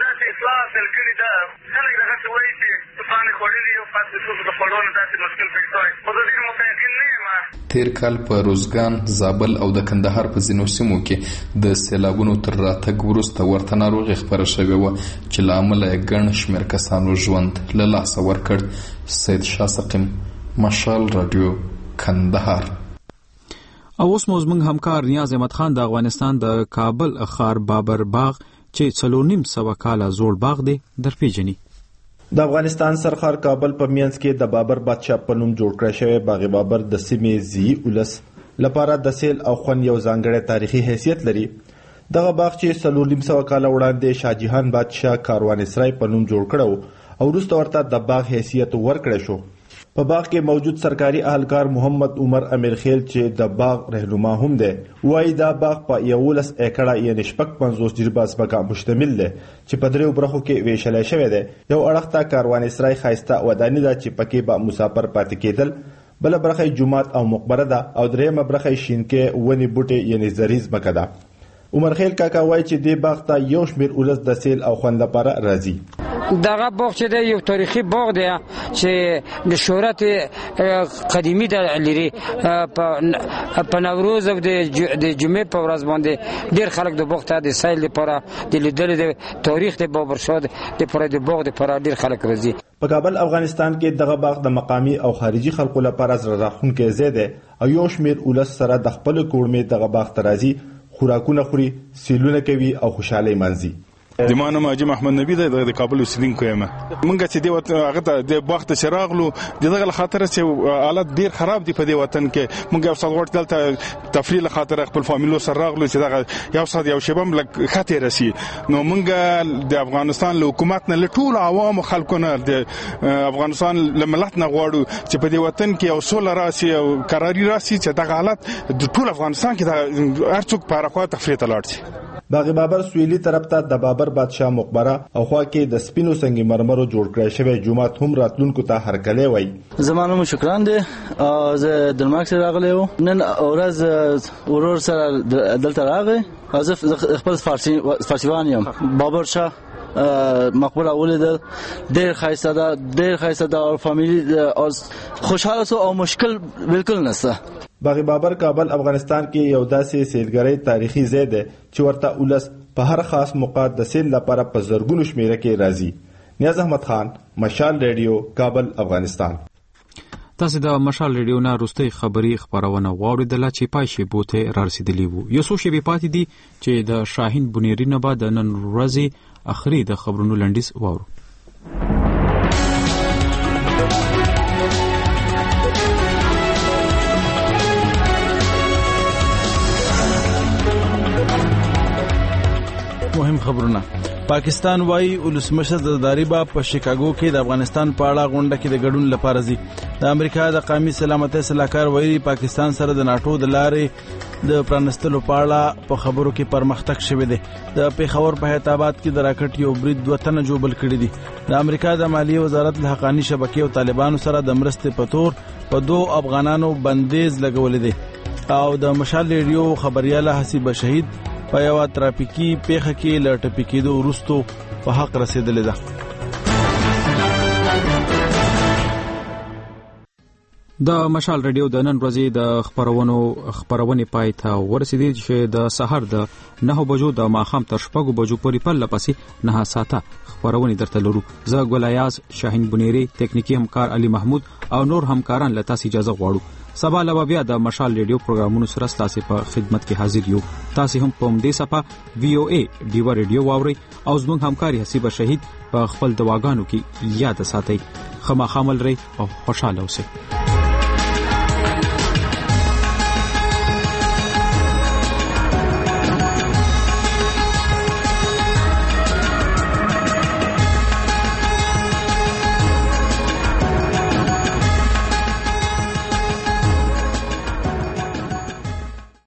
تیر کال په روزګان، زابل او د کندهار په ځینو سیمو کې د سیلابونو تر راتګ وروسته ورته ناروغي خپره شوې وه چې له امله یې ګڼ شمېر کسانو ژوند له لاسه ورکړ. سید شاه سقیم، مشال راډیو، کندهار. او اوس مو زموږ همکار نیاز احمد خان د افغانستان د کابل ښار بابر باغ چې 4.5 کاله زوړ باغ دی درپېژني. د افغانستان سرخار کابل په مینځ کې د بابر بادشاه په نوم جوړ کړی شوی باغ بابر د سیمې زی ولس لپاره د سیل او خوند یو ځانګړی تاریخي حیثیت لري. دغه باغ چې 4.5 کاله وړاندې شاهجهان بادشاه کاروانسرای په نوم جوړ کړو او وروسته ورته د باغ حیثیت ورکړی شو. په باغ کې موجود سرکاري اهلکار محمد عمر امیرخیل چې د باغ رهنما هم دی وایي دا باغ په 11 ایکړه یعنې 50 جریبه ځمکه مشتمل دی چې په 3 برخو کې ویشلی شوی دی. یو اړخ ته کاروانسرای ښایسته وداني ده چې پکې به مسافر پاتې کېدل، بله برخه جومات او مقبره ده او دریمه برخه شینکې ونې بوټي یعنې زرعي ځمکه ده. عمرخیل کاکا وایي چې دې باغ ته یو شمېر ولس د سیل او خوند لپاره راځي. دغه باغ چې دی یو تاریخي باغ دی چې د شهرت قدیمی د لري. په نوروز او د جمعې په ورځ باندې ډېر خلک د باغ ته د سیل لپاره د لیدلو د تاریخ د بابر شاه لپاره د باغ لپاره ډېر خلک راځي. په کابل افغانستان کې دغه باغ د مقامي او خارجي خلکو لپاره زړه راښکونکی ځای دی او یو شمېر ولس سره د خپلو کورمې دغه باغ ته راځي، خوراکونه خوري، سیلونه کوي او خوشحالۍ مانځي. د ما نوم حاجي محمد نبی دی، د کابل اوسېدونکی یم. موږ چې هغه ته د باغ ته چې راغلو د دغه له خاطره چې حالت ډېر خراب دي په دې وطن کې. موږ یو ساعت غواړو دلته تفریح له خاطره خپل فامیلو سره راغلو چې دغه یو ساعت یو شیبه هم لږ ښه تېره سي. نو موږ د افغانستان له حکومت نه له ټولو عوامو خلکو نه د افغانستان له ملت نه غواړو چې په دې وطن کې یو سوله راسي او قراري راسي چې دغه حالت د ټول افغانستان کې هر څوک په هره خوا تفریح ته لاړ شي. باغ بابر سویلی طرف ته د بابر بادشاه مقبره او خوا کې د سپینو سنگ مرمرو جوړ کړی شوی جومات هم راتلونکو ته هرکلی وای. زما نوم شکران دی او زه دنمارک څخه راغلی وم. نن ورځ ورور سره دلته راغی او زه خپل فارسیوان یم. بابر شاه مقبره ولیدل، ډېر ښایسته ده او فامیلی خوشحاله سو او مشکل بالکل نشته. باغ بابر کابل افغانستان کې یو داسې سیلګرۍ تاریخي ځای دی چې ورته ولس په هر خاص موقع د سیل لپاره په زرګونو شمیره کې راځي. نیاز احمد خان، مشال ریډیو، کابل، افغانستان. تاسو د مشال ریډیو نه وروستۍ خبري خبرونه واوریدله چې پای شي بوته رارسیدلی وو. یو څو شی پاتې دي چې د شاهین بنيري نه بعد نن ورځې اخري د خبرونو لنډیز واورو. مهم خبرونه. پاکستان وايي ولسمشر زرداری با په شیکاګو کې د افغانستان په اړه غونډه کې د ګډون لپاره ځي. د امریکا د قومي سلامتۍ صلاحکار وایي پاکستان سره د ناتو د لارې د پرانستلو په اړه په خبرو کې پرمختګ شوی دی. د پیښور په هیات آباد کې د راکټ یو برید 2 تنه جوړ کړی دي. د امریکا د مالیې وزارت له حقانی شبکې او طالبانو سره د مرستې په تور په 2 افغانانو بندیز لګولې دي. او د مشال ریډیو خبرياله حسیب شهید په یو ترافیکي پیښه کې له ټپي کېدو وروسته په حق رسیدلې ده. د مشال رادیو د نن ورځې د خبرونه پای ته ورسېدې چې د سحر د 9 بجو د ماخام تر 6 بجو پورې په لپسې 9 ساعته خبرونه درته لرو. زه ګلایاز شاهین بنيري، تکنیکی همکار علي محمود او نور همکاران له تاسو اجازه غواړو. سبا له بیا د مشال رادیو پروګرامونو سره تاسو په خدمت کې حاضر یو. تاسو هم په دې صفه VOA ډیوا رادیو واوري او زموږ همکاري حسیبه شهید په خپل دواګانو کې یاد ساتي. خامخامل ری او خوشاله اوسئ.